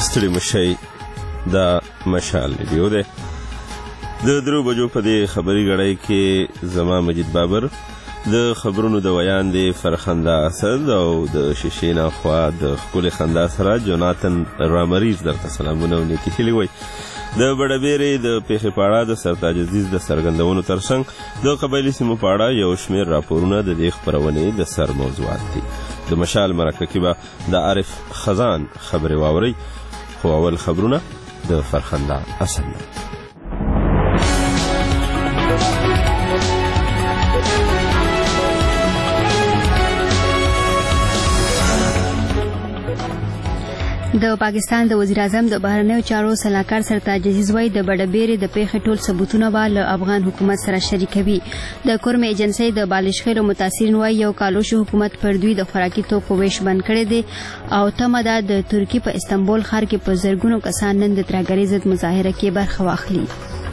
ستړي مشئ دا مشال ریډیو دی. د 3 بجو په دې خبري غړۍ کې زما مجید بابر، د خبرونو د ویان دی فرخنده اسد او د شیشې نه خوا د ښکلې خندا سره جوناتن رامریز درته سلامونه او نیکې هیلې وایي. د بډبیرې د پیښې په اړه د سرتاج عزیز د څرګندونو ترڅنګ د قبایلي سیمو په اړه یو شمېر راپورونه د دې خپرونې د سر موضوعات دي. د مشال مرکه کې به د عارف خزان خبرې واورئ، خو اول خبرونه د فرخنده اسد نه. د پاکستان د وزیر اعظم د بهرنیو چارو سلاکار سرتاج عزیز وایي د بډبیرې د پیښې ټول ثبوتونه به له افغان حکومت سره شریکوي. د کورم ایجنسۍ د بالشخیلو متاثرین وایي یو کالو شو حکومت پر دوی د خوراکي توکو ویش بند کړی دی او تمه ده د ترکیې په استنبول ښار کې په زرګونو کسان نن د ترهګرۍ ضد مظاهره کې برخه واخلي.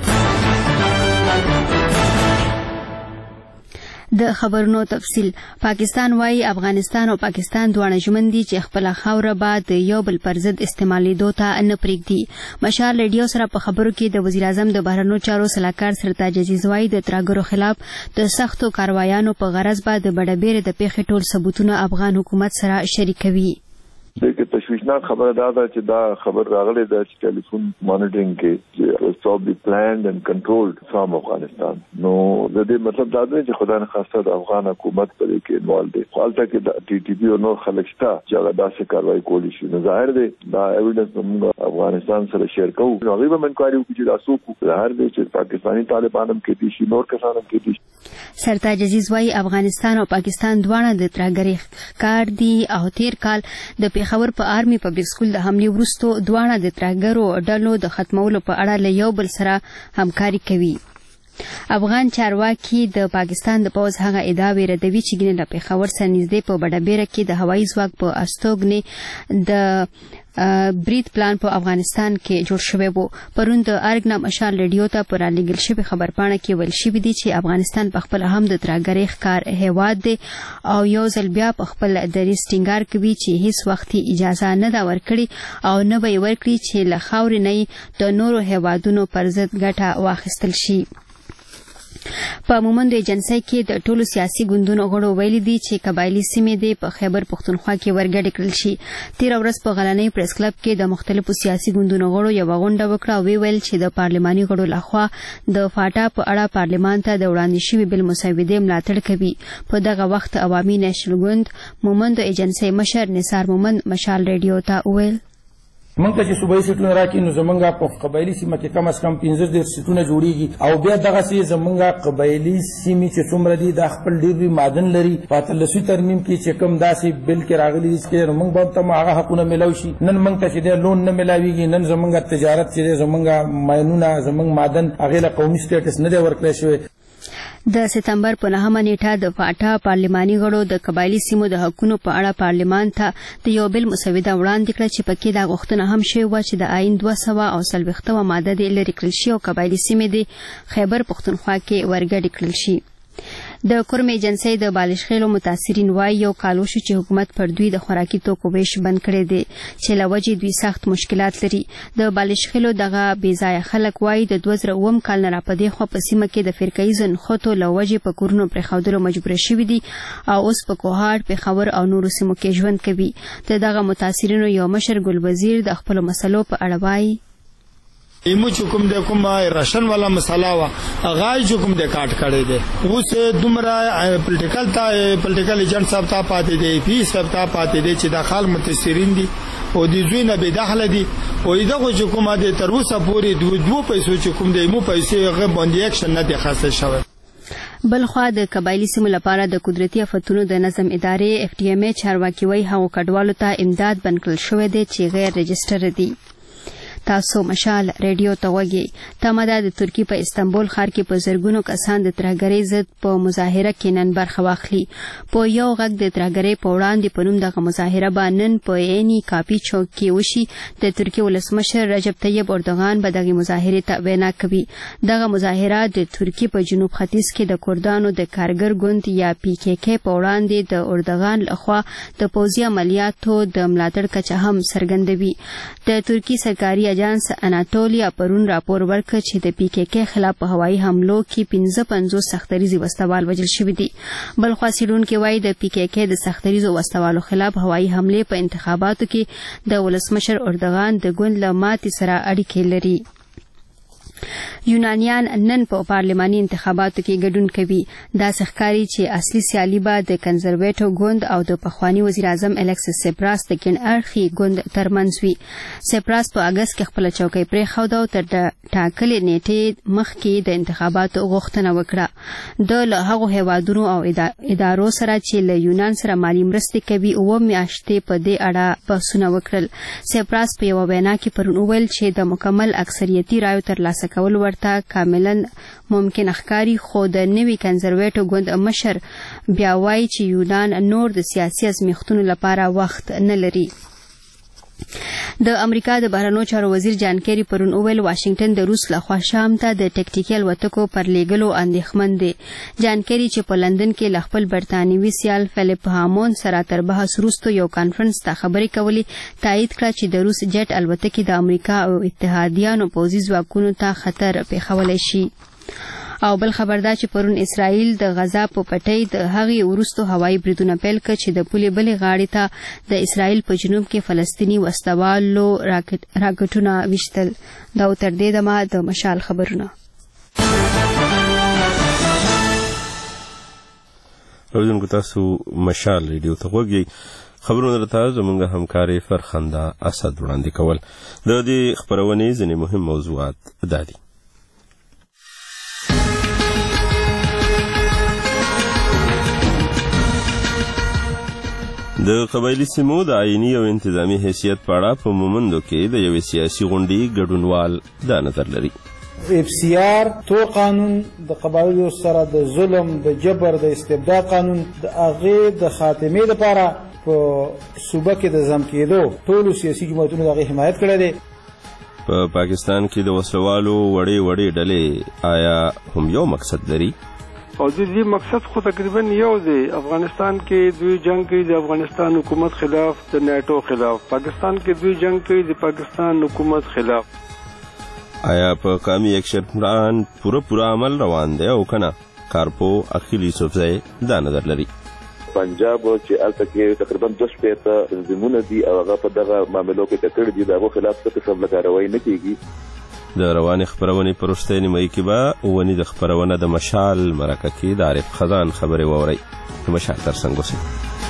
د خبرونو تفصیل. پاکستان وایي افغانستان او پاکستان دواړه ژمن دي چې خپله خاوره به د یو بل پر ضد استعمالیدو ته نه پرېږدي. مشال ریډیو سره په خبرو کې د وزیر اعظم د بهرنیو چارو سلاکار سرتاج عزیز وایي د ترهګرو خلاف د سختو کاروایانو په غرض به د بډبیرې د پیښې ټول ثبوتونه افغان حکومت سره شریکوي. دغه تشویشناک خبره ده چې دا خبر راغلی ده چې ټلیفون مانیټرینګ کې was probably planned and controlled from Afghanistan. نو د دې مطلب دا دی چې خدای نه خواسته د افغان حکومت په دې کې انوالو دي. حالته کې د ټي ټي پی او نور خلک شته چې هغه داسې کاروایی کولی شي. نو ظاهر دی دا ایویډنس موږ افغانستان سره شیر کوو. نو هغه به منکواري وکړي چې تاسو کو ظاهر دی چې پاکستاني طالبان هم کې دي شي، نور کسان هم کې دي. سرتاج عزیز وایي افغانستان او پاکستان دواړه د ترهګرۍ ښکار دي او تیر کال د پیښور په آرمي پبلک سکول د حملې وروسته دواړه د ترهګرو ډلو د ختمولو په اړه له یو بل سره همکاري کوي. افغان چارواکي د پاکستان د پوځ هغه ادعاوې ردوي چې ګینه له پیښور سره نږدې په بډبیره کې د هوایي ځواک په استوګنې د برید پلان په افغانستان کې جوړ شوی و. پرون د ارګ نه مشال ریډیو ته پر رالیږل شوې خبرپاڼه کې ویل شوي دي چې افغانستان په خپل هم د ترهګرۍ ښکار هیواد دی او یو ځل بیا په خپل دریځ ټینګار کوي چې هیڅ وخت اجازه نه ده ورکړې او نه به یې ورکړي چې له خاورې نه د نورو هیوادونو پر ضد ګټه واخیستل شي. په مومندو ایجنسۍ کې د ټولو سیاسي ګوندونو غړو ویلي دي چې قبایلي سیمې د په خیبر پښتونخوا کې ورګډې کړل شي. تیر ورځ په غلنۍ پریس کلب کې د مختلفو سیاسي ګوندونو غړو یو غونډه وکړه او ویل چې د پارلماني غړو لخوا د فاټا په اړه پارلمان ته د وړاندې شوي بل مسودې ملاتړ کوي. په دغه وخت عوامي نېشنل ګوند مومندو ایجنسۍ مشر نثار مومند مشال ریډیو ته وویل موږ ته چې صوبایي سیټونه راکړي نو زمونږ په قبایلي سیمه کې کم از کم 15 سیټونه جوړیږي او بیا دغسې زمونږ قبایلي سیمې چې څومره دي دا خپل ډېر لوی معدن لري. په 18 ترمیم کې چې کوم داسې بل کې راغلي دي چې موږ به ته هغه حقونه میلاو شي. نن موږ ته چې دی لون نه میلاویږي، نن زمونږ تجارت چې دی زمونږ ماینونه زمونږ معدن هغې له قومي سټیټس نه دی ورکړی شوی. د سپتمبر په 9مه نیټه د فاټا پارلماني غړو د قبایلي سیمو د حقونو په اړه پارلمان ته د یو بل مسوده وړاندې کړه چې پکې دا غوښتنه هم شوې وه چې د آئین 240 ماده دې لرې کړل شي او قبایلي سیمې د خیبر پښتونخوا کې ورګډې کړل شي. د کورم ایجنسۍ د بالشخیلو متاثرین وایي یو کالو شو چې حکومت پر دوی د خوراکي توکو ویش بند کړی دی چې له وجې دوی سخت مشکلات لري. د بالشخیلو دغه بېځایه خلک وایي د 2009 کال نه راپدې خوا په سیمه کې د فرقهیزو نښتو له وجې په کورونو پرېښودلو مجبوره شوي دي او اوس په کوهاټ، پېښور او نورو سیمو کې ژوند کوي. د دغه متاثرینو یو مشر ګل وزیر د خپلو مسلو په اړه وایي ایمو چې کوم د کوم راشن والا مساله وا غای چې کوم د کاټ کړي دي اوس دومره پولیټیکل ایجنټ صاحب ته پاتې دي، پی صاحب ته پاتې دي چې داخل متاثرین دي او د دوی نه به داخله دي او دغه چې کوم د تر اوسه پورې دوه پیسو چې کوم د ایمو پیسې هغه باندې اکشن نه دی خاصه شوی. بلخوا د قبایلي سیمو لپاره د قدرتي آفتونو د نظم ادارې FTMA چارواکي وایي هغو کډوالو ته امداد بند کړل شوی دی چې غیر رجسټر دي. تاسو مشال ریډیو ته وګورئ. تمه د ترکی په استنبول ښار کې په زرګونو کسان د ترهګرۍ ضد په مظاهره کې نن برخه واخلي. په یو غږ د ترهګرۍ په وړاندې په نوم دغه مظاهره به نن په عیني کاپي چوک کې وشي. د ترکیې ولسمشر رجب طیب اردوغان به دغه مظاهرې ته وینا کوي. دغه مظاهره د ترکیې په جنوب ختیځ کې د کردانو د کارګر ګوند یا PKK په وړاندې د اردوغان لخوا د پوځي عملیاتو د ملاتړ کچه هم څرګندوي. د ترکیې سرکاري اجانس اناتولیا پرون راپور ورکړ چې د PKK خلاف په هوایي حملو کې 55 سختریزي وسوال وژل شوي دي. بلخوا څېړونکي وایي د PKK د سختریزو وسوالو خلاف هوایي حملې په انتخاباتو کې د ولسمشر اردوغان د ګوند له ماتې سره اړیکې لري. یونانیان نن په پارلماني انتخاباتو کې ګډون کوي. دا ښکاري چې اصلي سیالي به د کنزرویټو ګوند او د پخواني وزیر اعظم الیکسیس سپراس د کیڼ اړخي ګوند ترمنځ وي. سپراس په اګست کې خپل چوکۍ پرېښوده او تر ټاکلې نیټې مخکې د انتخاباتو غوښتنه وکړه. د له هغو هیوادونو او ادارو سره چې له یونان سره مالي مرستې کوي 7 میاشتې په دې اړه بحثونه وکړل. سپراس په یوه وینا کې پرون وویل چې د مکمل اکثریتي رایو ترلاسه کول ورته کاملا ممکن ښکاري، خو د نوي کنزرویټو ګوند مشر بیا وایي چې یونان نور د سیاسي ازمیښتونو لپاره وخت نه لري. د امریکا د بهرنیو چارو وزیر جان کیری پرون وویل واشنگټن د روس لخوا شام ته د ټکټیکي الوتکو پر لیږلو اندېښمن دی. جان کیری چې په لندن کې له خپل برتانوي سیال فلیپ هامون سره تر بحث وروسته یو کانفرنس ته خبرې کولې، تایید کړه چې د روس جټ الوتکې د امریکا او اتحادیانو پوځي ځواکونو ته خطر پېښولی شي. او بل خبر دا چې پرون اسرائیل د غزا په پټۍ د هغې وروسته هوایي بریدونه پیل کړ چې د پولې بلې غاړې ته د اسرائیل په جنوب کې فلسطیني وسلوالو راکټونه ویشتل. دا تر دې دمه د مشال خبرونه. اوریدونکو تاسو مشال ریډیو ته وګورئ. خبرونه درته زموږ همکاري فرخنده اسد وړاندې کول. د دې خبرونې ځینې مهم موضوعات دا دي. د قبایلي سیمو د آئیني او انتظامی حیثیت په اړه په مومندو کې د یوې سیاسي غونډې ګډونوال دا نظر لري. FCR تو قانون د قبایلو سره د ظلم د جبر د استبداد قانون د هغې د خاتمې لپاره په صوبه کې د ضم کېدو ټولو سیاسي جماعتونو د هغې حمایت کړی دی. په پاکستان کې د وسلوالو وړې ډلې آیا هم یو مقصد لري؟ او د دې مقصد خو تقریبا یو دی. افغانستان کې دوی جنگ کوي د افغانستان حکومت خلاف، د نیټو خلاف. پاکستان کې دوی جنگ کوي د پاکستان حکومت خلاف. آیا په قومي ایکشن پلان پوره عمل روان دی او کنه؟ کارپو اخیل یوسفزئی دا نظر لري. پنجاب چې الته کې تقریبا 2 تنظیمونه دي او هغه په دغه معاملو کې کتل دي، دغه خلاف څه قسم لګاروي نه کیږي. د روانې خبرونې په وروستۍ نیمایي کې به ونې د خبرونه د مشال مرکه کې د عارف خزان خبرې واورئ. د مشال تر څنګ اوسئ.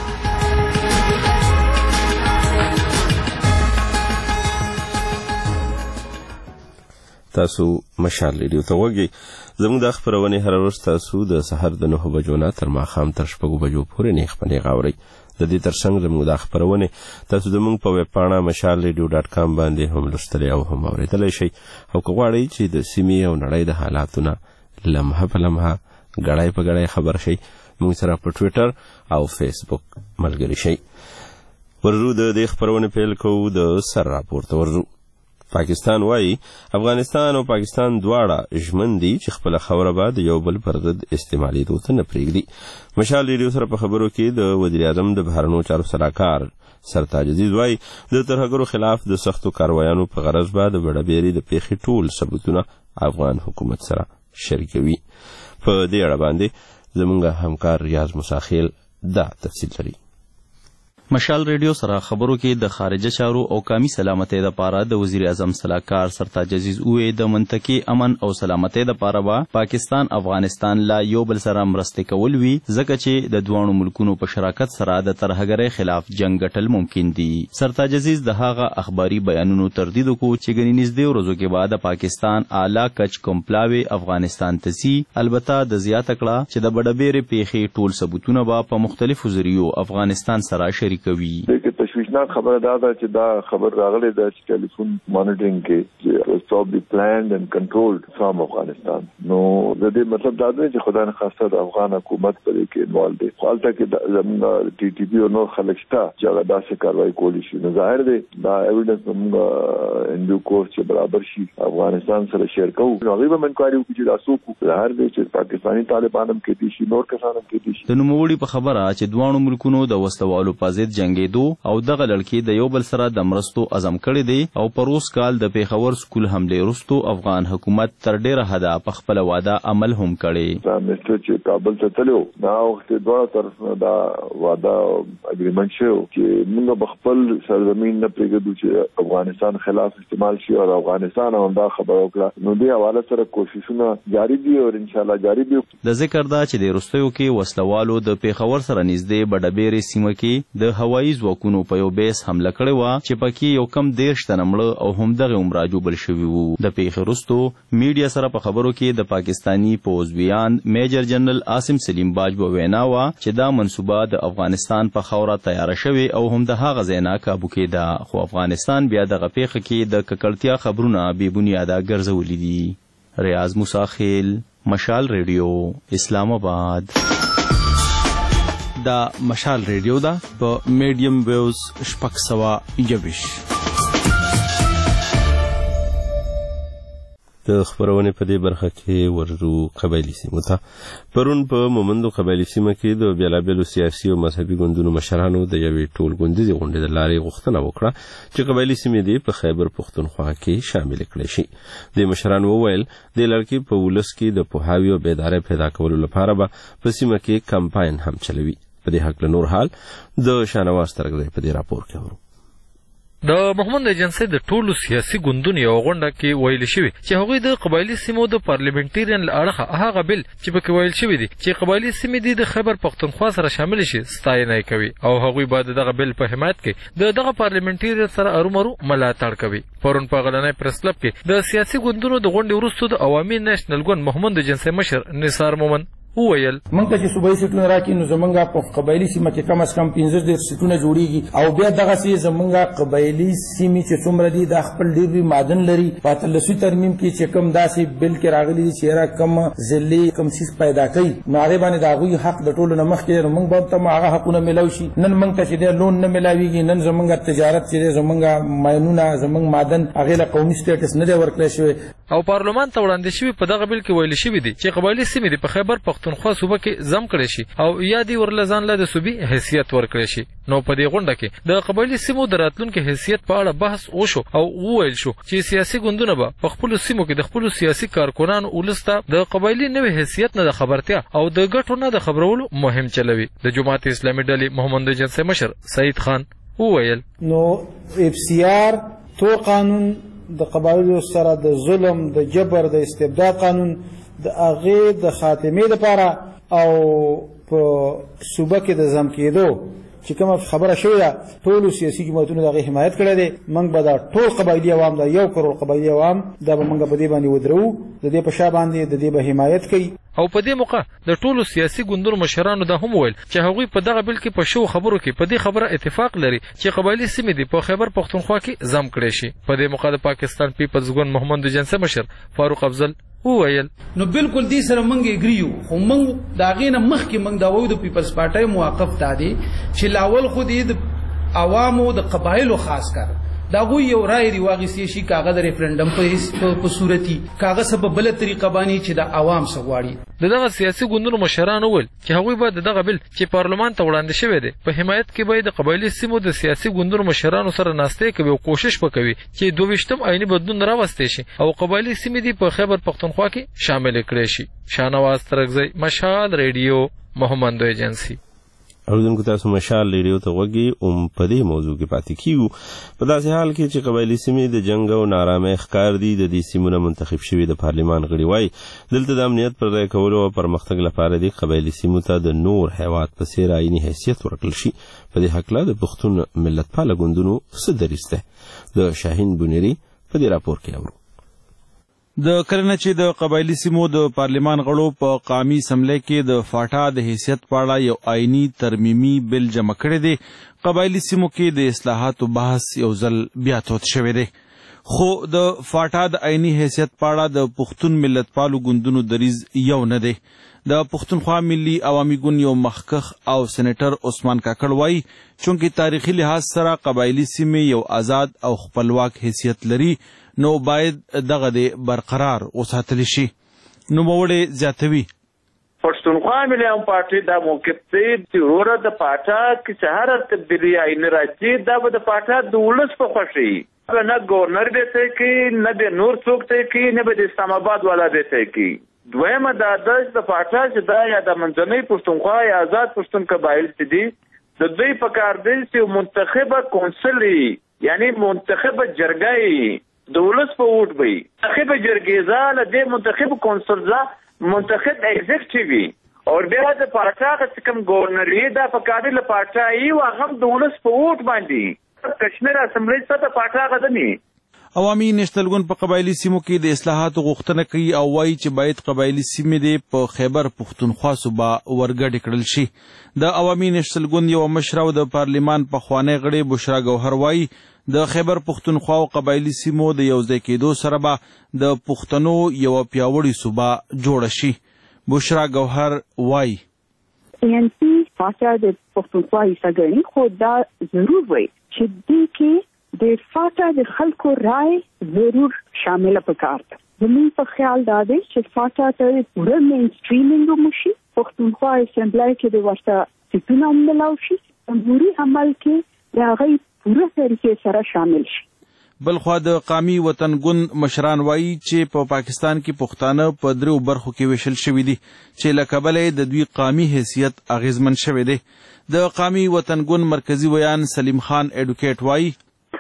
تاسو مشال ریډیو ته وګورئ. زموږ د خبرونې هر ورځ تاسو د سحر د 9 بجو نه تر ماښام تر 6 بجو پورې نیخ په نیغه اورئ. د دې ترڅنګ زموږ د خبرونې تاسو زموږ په ویب پاڼه mashalradio.com باندې هم لوستلی او هم اورېدلی شئ. او که غواړئ چې د سیمې او نړۍ د حالاتو نه لمحه په لمحه ګړی په ګړی خبر شئ، موږ سره په ټویټر او فیسبوک ملګري شئ. ورځو د دې خبرونې پیل کوو د سر راپورته ورځو. پاکستان وایي افغانستان او پاکستان دواړه ژمن دي چې خپله خاوره به د یو بل پر ضد استعمالېدو ته نه پرېږدي. مشال ریډیو سره په خبرو کې د وزیر اعظم د بهرنیو چارو سلاکار سرتاج عزیز وایي د ترهګرو خلاف د سختو کاروایانو په غرض به د بډهبیرې د پیښې ټول ثبوتونه افغان حکومت سره شریکوي. په دې اړه باندې زموږ همکار ریاض مساخیل دا تفصیل لري. مشال ریډیو سره خبرو کې د خارجه چارو او قومي سلامتۍ لپاره د وزیر اعظم سلاکار سرتاج عزیز وې د منطقي امن او سلامتۍ لپاره به پاکستان افغانستان لا یو بل سره مرستې کول وي، ځکه چې د دوانو ملکونو په شراکت سره د ترهګرۍ خلاف جنگ ګټل ممکن دي. سرتاج عزیز د هغه اخباري بیانونو تردید وکړو چې ګنې نږدې ورځو کې بعد پاکستان اعلی کچ کومپلاوي افغانستان ته ځي. البته د زیاته کړه چې د بډهبیرې پیښې ټول ثبوتونه به په مختلفو ذریعو افغانستان سره شریک کوي. د تشویشناک تشویشناک خبره دا چې دا خبر راغلی دا چې ټلیفون مانیټرینګ کې was probably planned and controlled from Afghanistan. نو د دې مطلب دا دی چې خدای نه خواسته د افغان حکومت په دې کې انوالو دي. حالته کې زموږ ټي ټي پی او نور خلک شته چې هغه داسې کاروایی کولی شي. نو ظاهر دی دا ایویډنس موږ ان ډیو کورس چې برابر شي افغانستان سره شیر کوو. نو هغه به منکواري وکړي چې تاسو کو ظاهر دی چې پاکستاني طالبان هم کې دي شي نور کسان هم کې دي شي. د نوموړي په خبره چې دوانو ملکونو د وسلوالو په ضد جنگېدو او دغه لړکې د یو بل سره د مرستو عزم کړی دی او پروس کال د پیښور سکول حمله وروسته افغان حکومت تر ډیره حده په خپل وعده عمل هم کړی. دا مستر چې کابل ته تلو دا وخت دوه طرف دا وعده اګریمنت شو چې موږ په خپل سرزمین نه پرېږدو چې افغانستان خلاف استعمال شي او افغانستان هم دا خبره وکړه. نو دې حواله سره کوششونه جاری دي او ان شاء الله جاری دي. د ذکر دا چې د وروستیو کې وسلوالو د پیښور سره نږدې بډبېرې سیمه کې د هوایي ځواکونو په یو بیس حمله کړې وه چې پکې یو کم 13 تنه مړه او همدغه عمراجو بل شوي وو. د پیښې وروستو میډیا سره په خبرو کې د پاکستاني پوځویان میجر جنرال عاصم سلیم باج په وینا وه چې دا منصوبه د افغانستان په خاوره تیاره شوې او هم د هغه ځای نه کابو کېده خو افغانستان بیا دغه پیښه کې د ککړتیا خبرونه بې بنیاده ګرځولي دي. ریاض موسی، مشال ریډیو، اسلام آباد. دا مشال ریډیو دا په میډیم ویوز 621. د خبرونې په دې برخه کې ورځو قبایلي سیمو ته. پرون په مومندو قبایلي سیمه کې د بیلابیلو سیاسي او مذهبي ګوندونو مشرانو د یوې ټولګوندیزې غونډې د لارې غوښتنه وکړه چې قبایلي سیمې دې په خیبر پښتونخوا کې شامل کړي شي. د مشرانو وویل د لړکې په ولس کې د پوهاوي او بیدارۍ پیدا کولو لپاره به په سیمه کې کمپاین هم چلوي. په دې هکله نور حال د شاهنواز ترږدی په دې راپور کې اورو. د محمد ایجنسی د ټولو سیاسي ګوندونو یو غونډه کې ویل شوی چې هغوی د قبایلي سیمو د پارلیمنټریان له اړخه هغه بل چې پکې ویل شوی دی چې قبایلي سیمې دي د خیبر پښتونخوا سره شامل شي ستاینه کوي او هغوی باید دغه بل په حمایت کې د دغه پارلیمنټریان سره ارومرو ملاتړ کوي. پرون په غلنۍ پریس کلب کې د سیاسي ګوندونو د غونډې وروسته د عوامي نېشنل ګوند محمد ایجنسی مشر نثار مومن وویل موږ ته چې صوبایي سیټونه راکړي نو زمونږ په قبایلي سیمه کې کم از کم 15 سیټونه جوړیږي او بیا دغسې زمونږ قبایلي سیمې چې څومره دي دا خپل ډېر لوی معدن لري. په اتلسوي ترمیم کې چې کوم داسې بل کې راغلي دي چې یاره کم ضلعې کم څیز پیدا کوي نو هغې باندې د هغوی حق د ټولو نه مخکې دی نو موږ به ته هغه حقونه میلاو شي. نن موږ ته چې دی لون نه میلاویږي، نن زمونږ تجارت چې دی زمونږ ماینونه زمونږ معدن هغې له قومي سټیټس نه دی ورکړی شوی. او پارلمان ته وړاندې شوي په دغه بل کې ویل شوي دي چې قبایلي سیمې د په خیبر پښتونخوا صوبه کې زم کړی شي او یا دې ورله ځان له د صوبې حیثیت ورکړی شي. نو په دې غونډه کې د قبایلي سیمو د راتلونکي حیثیت په اړه بحث وشو او وویل شو چې سیاسي ګوندونه به په خپلو سیمو کې د خپلو سیاسي کارکنانو ولس ته د قبایلي نوي حیثیت نه د خبرتیا او د ګټو نه د خبرولو مهم چلوي. د جماعت اسلامي ډلې محمد ایجنسی مشر سعید خان وویل نو اف سی آر تور قانون د قبایلو سره د ظلم د جبر د استبداد قانون د هغې د خاتمې لپاره او په صوبه کې د ضم کېدو چې کومه خبره شوې ده ټولو سیاسي جماعتونو د هغې حمایت کړی دی. موږ به دا ټول قبایلي عوام دا 1 کروڑ قبایلي عوام دا به موږ په دې باندې ودرو، د دې په شا باندې د دې به حمایت کوي. او په دې موقع د ټولو سیاسي ګوندونو مشرانو دا هم ویل چې هغوی په دغه بل کې په شو خبرو کې په دې خبره اتفاق لري چې قبایلي سیمې دي په خیبر پښتونخوا کې ضم کړی شي. په دې موقع د پاکستان پیپلز ګوند محمد ایجنسی مشر فاروق افضل وویل نو بالکل دې سره موږ اګریو خو موږ د هغې نه مخکې موږ دا وایو د پیپلز پارټۍ موقف دا دی چې لاول خو دې د عوامو د قبایلو خاص کر دا هغوی یو رای دی واخیستی شي کاغه د ریفرنډم په صورتي کاغه څه په بله طریقه باندې چې د عوام څه غواړي. د دغه سیاسي ګوندونو مشرانو وویل چې هغوی به د دغه بل چې پارلمان ته وړاندې شوی دی په حمایت کې به د قبایلي سیمو د سیاسي ګوندونو مشرانو سره ناستې کوي او کوشش به کوي چې 22م آئیني بدلون راوستی شي او قبایلي سیمې دي په خیبر پښتونخوا کې شامل کړی شي. شاهنواز ترږدی، مشال ریډیو، محمد ایجنسی. اوریدونکو تاسو مشال ریډیو ته غوږی په دې موضوع کې پاتې کیږو. په داسې حال کې چې قبایلي سیمې د جنګ او نارامۍ ښکار دي د دې سیمو نه منتخب شوي د پارلمان غړي وایي دلته د امنیت پر ځای کولو او پرمختګ لپاره د قبایلي سیمو ته د نور هیواد په څېر آئیني حیثیت ورکړل شي. په دې هکله د پښتون ملتپاله ګوندونو څه دریځ دی؟ د شاهین بونیري په دې راپور کې اورو. د کله چې د قبایلي سیمو د پارلمان غړو په قومي اسمبلی کې د فاټا د حیثیت په اړه یو آئینی ترمیمي بل جمع کړی دی، قبایلی سیمو کې د اصلاحاتو بحث یو ځل بیا تود شوی دی، خو د فاټا د عیني حیثیت په اړه د پښتون ملتپالو ګوندونو دریځ یو نه دی. د پښتونخوا ملي عوامي ګوند یو مخکښ او سېنیټر عثمان کاکړ وایي چونکې تاریخي لحاظ سره قبایلي سیمې یو آزاد او خپلواک حیثیت لري نو باید دغه د برقرار وساتل شي. نوموړی زیاتوي پښتونخوا ملي عوامي پارټي دا موقف دی چې وروره د پاټا کې چې هر تبدیلي عین راځي دا به د پاټا د ولس په خوښي نه ګورنر به ته کې نه به نور څوک ته کې نه به د اسلام آباد والا به ته کې. دویمه دا د پاټا چې دا یا د منځنۍ پښتونخوا یا آزاد پښتون قبایل چې دي د دوی په کار دی چې منتخبه کونسل یعنی منتخبه جرګه د ولس په ووټ وي منتخبه جرګې ځاله د منتخب کونسل ځا منتخب ایگزیکټیو او بیا د پاټا چې کوم ګورنر دا په کار دی له پاټا یو هغه د ولس په ووټ باندې کشمیر اسمبلی څخه پاټا غدنی. عوامي نېشنل ګوند په قبایلي سیمو کې د اصلاحاتو غوښتنه کوي او وایي چې باید قبایلي سیمې دې په خیبر پښتونخوا صوبه ورګډې کړل شي. د عوامي نېشنل ګوند یو مشره او د پارلیمان پخوانی غړی بشرا ګوهر وایي د خیبر پښتونخوا او قبایلي سیمو د یوځای کېدو سره به د پښتنو یوه پیاوړې صوبه جوړه شي. بشرا ګوهر وایي ANC فاټا د پښتونخوا حصہ ګڼي خو دا ضرور وایي چې دې کې د فاټا د خلکو رائے ضرور شامل پکار ده. زموږ په خیال دا دی چې فاټا ته پوره مین سټریمینګ وشي، پښتونخوا اسمبلی کې د ورته سیټونه ملاو شي، جمهوري عمل کې د هغې پوره طریقې سره شامل شي. بلخوا د قامي وطن ګوند مشران وایي چې په پاکستان کې پښتانه په دریو برخو کې ویشل شوي دي چې له کبله د دوی قامي حیثیت اغیزمن شوی دی. د قامي وطن ګوند مرکزی ویان سلیم خان ایډوکیټ وایي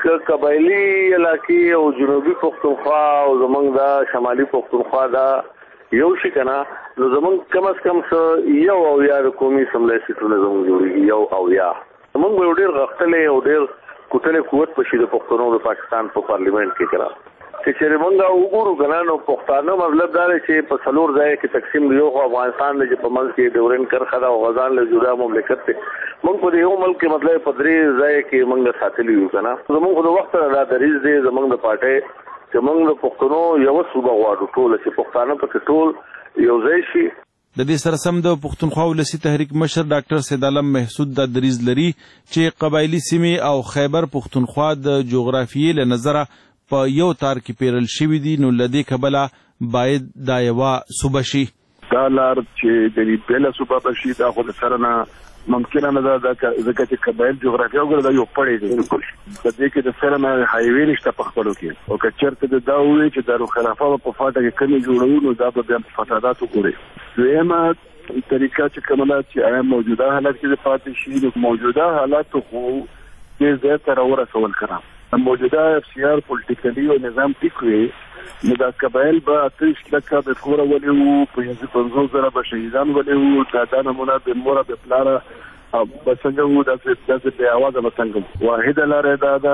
قبایلی علاقې او جنوبي پښتونخوا او زمونږ دا شمالي پښتونخوا دا یو شي که نه نو زمونږ کم از کم یو اویا د قومي اسمبلی سیټونه زمونږ جوړېږي یو اویا. زمونږ به یو ډېر غښتلی او ډېر کوټلی قوت به شي د پښتنو د پاکستان په پارلیمنټ کې که نه چې چېرې مونږ وګورو که نه نو پښتانه مطلب دا دی چې په څلور ځایه کې تقسیم دی. یو خو افغانستان دی چې په منځ کې ډیورنډ کرښه ده او غزان له جدا مملکت دی. مونږ په دې یو ملک کې مطلب په درې ځایه کې مونږ ساتلي یو که نه. زمونږ خو د وخت نه دا دریځ دی زمونږ د پارټۍ چې مونږ د پښتنو یوه صوبه غواړو ټوله چې پښتانه پکې ټول یو ځای شي. د دې سره سم د پښتونخوا ولسي تحریک مشر ډاکټر سید عالم محسود دا دریځ لري چې قبایلي سیمې او خیبر پښتونخوا د جغرافیې له نظره په یو تار کې پیرل شوي دي نو له دې کبله باید دا یوه صوبه شي. دا لار چې د بېله صوبه به شي دا خو د سره نه ممکنه نه ده ځکه چې قبایل جغرافیه وګوره دا یو پړی دی بالکل په دې کې د سره نه هایوې نشته په خپلو کې او که چېرته دا ووایي چې دارالخلافه به په فاټه کې کمې جوړوو نو دا به بیا په فساداتو ګوري. دویمه طریقه چې کومه ده چې آیا موجوده حالت کې د پاتې شي نو موجوده حالاتو خو دې ځای ته راورسول که نه موجوده FCR پولیټیکلي او نظام ټیک وي نو دا قبایل به 30 لکه به کوره ولې وو 50 به شهیدان ولې وو دا نمونه به موره به پلاره او به څنګه وو داسې بې اوازه به څنګه واحده لاره دا ده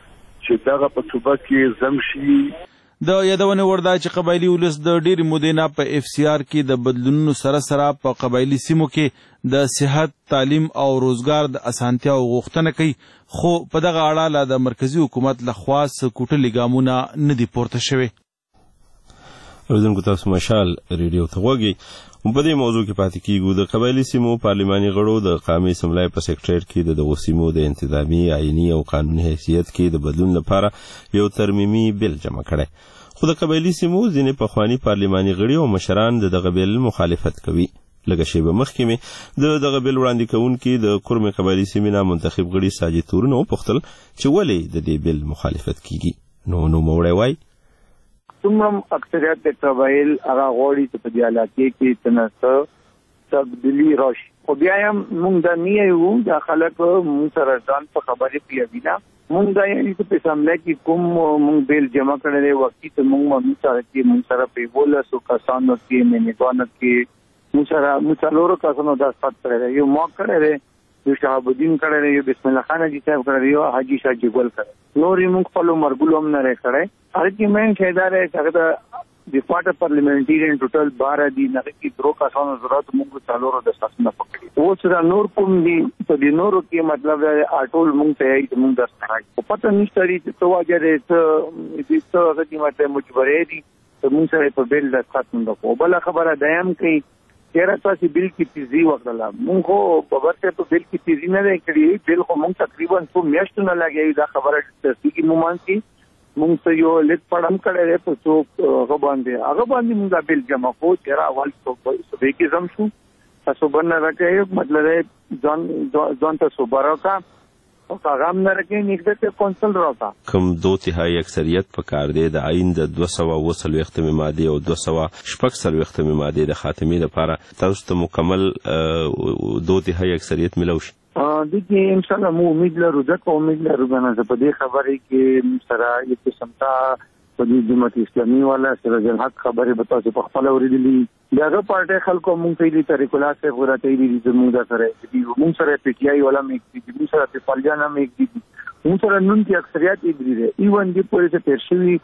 چې دغه په صوبه کې ضم شي. د یادونې وړ ده چې قبایلي ولس د ډېرې مودې نه په FCR کې د بدلونونو سره سره په قبایلي سیمو کې د صحت، تعلیم او روزګار د اسانتیاو غوښتنه کوي خو په دغه اړه لا د مرکزي حکومت لخوا څه کوټلي ګامونه نه دي پورته شوي. اوریدونکو تاسو مشال ریډیو ته غوږی په دې موضوع کې پاتې کیږو. د قبایلي سیمو پارلیماني غړو د قامي اسمبلی په سیکریټریټ کې د دغو سیمو د انتظامي، آئیني او قانوني حیثیت کې د بدلون لپاره یو ترمیمي بل جمع کړی خو د قبایلي سیمو ځینې پخواني پارلیماني غړي او مشران د دغه بل مخالفت کوي. لږه شیبه مخکې مې د دغه بل وړاندې کوونکي د کورمې قبایلي سیمې نه منتخب غړي ساجد تورن وپوښتل چې ولې د دې بل مخالفت کیږي. نو نوموړی وایي څومره اکثریت د قبایل هغه غواړي چې په دې علاقې کې څه تبدیلي راشي خو بیا هم مونږ دا نه یو دا خلک مونږ سره ځان په خبرې پیوي نه مونږ دا یعنی چې په اسمبلی کې کوم مونږ بیل جمع کړی دی وقتی ته مونږ سره په ولسو کسانو کې میمیګانو کې مونږ څلورو کسانو دا سپات کړی دی. یو ما کړی دی، یو شهاب الدین کړی دی، یو بسم الله خان حاجي صاحب کړی دی، یو حاجي شاه جګول کړی. نور یې مونږ خپلو مرګلو هم نه دی کړی. هر کې مین شی دا دی چې هغه د د فاټا پارلیمنټریان ټوټل 12 دي نه کې درو کسانو ضرورت موږ څلورو د ساسنه پکړي او سره نور کوم دي په دې نورو کې مطلب اټول موږ ته یې موږ درسره په پته نشته چې تو واجره ته دې څه غوډي ماته مجبورې دي ته موږ سره په بیل د ختم کو بل خبره دایم کوي چیرې تاسو بیل کې تیزی وکړه موږ خو په ورته په بیل کې تیزی نه کړی بیل خو موږ تقریبا 2 میاشتې نه لګي دا خبره تصدیق مومن کې موږ ته یو لیک پړم کړی په څوک هغه باندې موږ د بیل جمع کو چیرې اول څوک به کې زم شو تاسو باندې راکې مطلب ځان تاسو برکا او پیغام نه راکې نګدته کونسل راکا کوم 2/3 اکثریت په کار دی د عین د 240 ماده او 240 ماده د خاتمه لپاره تاسو ته مکمل 2/3 اکثریت ملوشي دغه ان شاء الله مو امید لرو ځکه امید لرو غواړم په دې خبرې کې سره یو قسم ته په دې جماعت اسلامي والا سره د حق خبرې به تاسو په خپل اوریدلې دغه پارټي خلکو مونږ ته دې طریقه لا څه غوړته دي چې موږ سره موږ سره پی ټی آی والا مې دې سره په پالجانا مې دې موږ سره نن کې اکثریت دې دي ایون دې پولیس ته شوی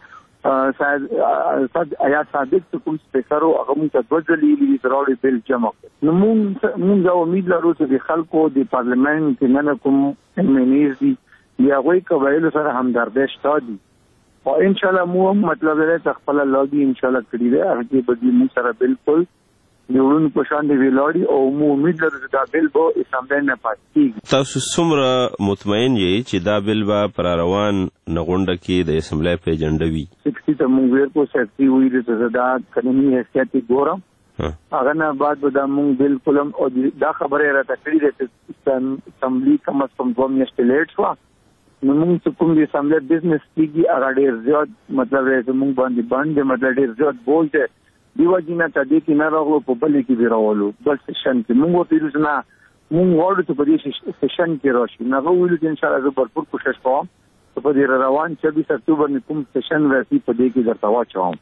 آیا صادق کوم سپیکرو هغه موږ ته وځلې دې ضروري بیل جمع نو موږ امید لرو چې خلکو د پارلیمنت نه کوم امنیز دي یا غوي قبایل سره همدردی شته دي او ان شاء الله مو مطلب دې خپل لوګي ان شاء الله کړی دی هغه به دې سره بالکل دیورون په شان دی ویلاري او مو امید لرو چې دا بیل به اسمبلی نه پاتې تاسو څومره مطمئن یې چې دا بیل به پر روان نغونډه کې د اسمبلی په ایجنډا وي 60 ته موږ ورکو سکتی وی چې دا قانوني حیثیت ګورم هغه نه بعد به دا موږ بالکل او دا خبره راته کړی ده چې اسمبلی کم از کم 2 میاشتې لیټ شو نو موږ کوم دي اسمبلی بزنس کیږي هغه ډیر زیات مطلب راځي موږ باندې مطلب ډیر زیات بولته دیو جنا ته دې کې نه راغلو په بلې کې دی راولو بل سیشن کې موږ پیروز نه موږ وړو ته په دې سیشن کې راشي نه ویلو چې ان شاء الله زه भरपूर کوشش کوم په دې روان 26 اکتوبر نه کوم سیشن راځي په دې کې درته واچوم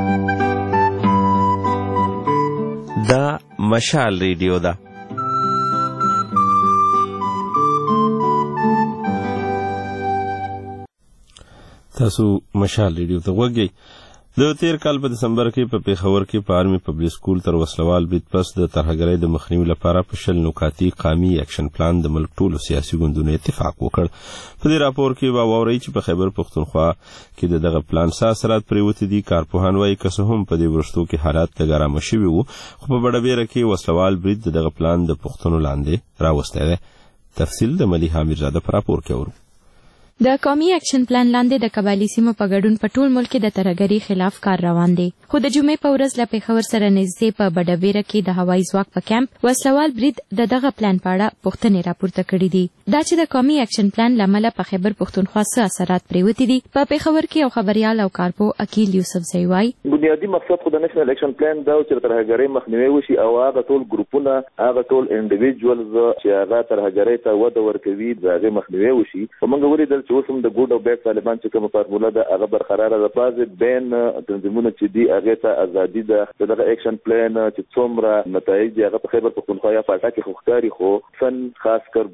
دا مشال ریډیو دا تاسو مشال ریډیو ته وګورئ د تیر کال په دسمبر کې په پیښور کې په آرمي پبلک سکول تر وسلوال برید پس د ترهګرۍ د مخنیوي لپاره په شل نکاتي قامي اکشن پلان د ملک ټولو سیاسي ګوندونو اتفاق وکړ په دې راپور کې واوري چې په خیبر پښتونخوا کې دغه پلان څه اثرات پریوتی دي کارپوهان وايي که څه هم په دې ورستو کې حالات لګرامه شوي وو خو په بډبیره کې وسلوال برید دغه پلان د پښتنو لاندې راوستی دی تفصیل د ملي حامد زاده په راپور کې اورو د قومي اکشن پلان لاندې د قبایلی سیمو په ګډون په ټول ملک کې د ترهګرۍ خلاف کار روان دی خو د جمعې په ورځ له پیښور سره نږدې په بډبیره کې د هوایي ځواک په کیمپ وسلوال برید دغه پلان په اړه پوښتنې راپورته کړې دي دا چې د قومي اکشن پلان لامل په خیبر پښتونخوا څه اثرات پریوتی دي په پیښور کې او خبريال او کارپو اکیل یوسف زیوای بنیادی مقصد خو د نېشنل اکشن پلان دا چې ترهګرۍ مخنیوي وشي او هغه ټول ګروپونه هغه ټول انډیویډوالز چې هغه ترهګرۍ ته وده ورکوي د هغه مخنیوي وشي موږ ولیدل چې اوس هم د ګوډ او بیک طالبان چې کومه فارموله ده هغه برقراره ده پازه بین تنظیمونه چې دی هغه ته ازادي ده دغه اکشن پلان چې څومره نتایج هغه په خیبر پښتونخوا یا پاټا کې خوختاري خو فن خاص کر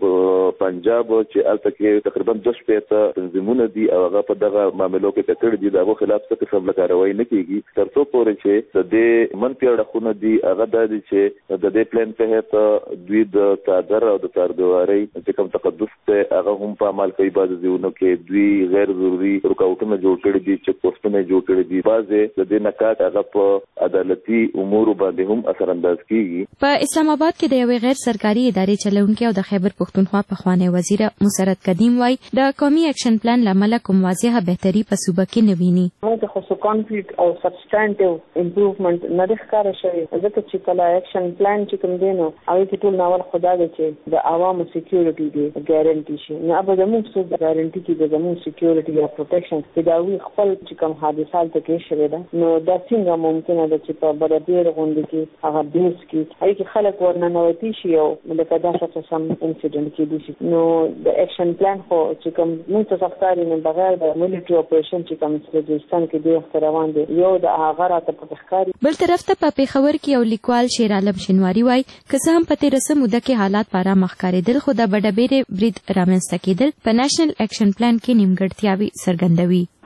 پنجاب چې الته کې تقریبا 2 تنظیمونه دي او هغه په دغه معاملو کې تکړه دي دغه خلاف څه قسم کاروایی نه کیږي ترڅو پورې چې د دې منفي اړخونه دي هغه د دې چې د دې پلان په هته دوی د صادر او د تاردواري چې کوم تقدس ته هغه هم په عمل کوي بعض ځینو کې دوی غیر ضروري رکاوټونه جوړ کړي دي چې پوسټونه جوړ کړي دي بعضه د دې نکات هغه په عدالتي امور باندې هم اثر انداز کیږي په اسلام آباد کې د یوې غیر سرکاري ادارې چلونکو او د خیبر پښتونخوا په خوانی وزیر مسرت قدیم وای د قومي اکشن پلان لامل کوم واضحه بهتري په صوبه کې نویني موږ خو کانکریټ او سبسټانټیو امپروومنت نه ښکار شوی ځکه چې کله اکشن پلان چې کوم دینو او چې ټول ناول خدا دې چې د عوامو سکیورټي دی ګارانټي شي نه به زموږ څه ګارانټي کې د زموږ سکیورټي یا پروټیکشن چې دا وی خپل چې کوم حادثات کې شوی دا نو دا څنګه ممکنه ده چې په بډبیر غونډه کې هغه بیس کې اې کې خلک ورننوتی شي او لکه دا څه سم انسیډنټ کې دي نو د اکشن پلان خو چې کوم موږ ته ځختاري نه بغیر د ملټری اپریشن چې کوم سټیجستان کې دی احترام دي یو د هغه راته په ښکاری بل طرف ته په پیښور کې یو لیکوال شیر عالم شینواری وای که څه هم په تیر سموده کې حالات پارا مخکارېدل خو د بډبیر برید رامنځته کېدل په نېشنل اکشن پلان کې نیمګړتیاوي څرګندوي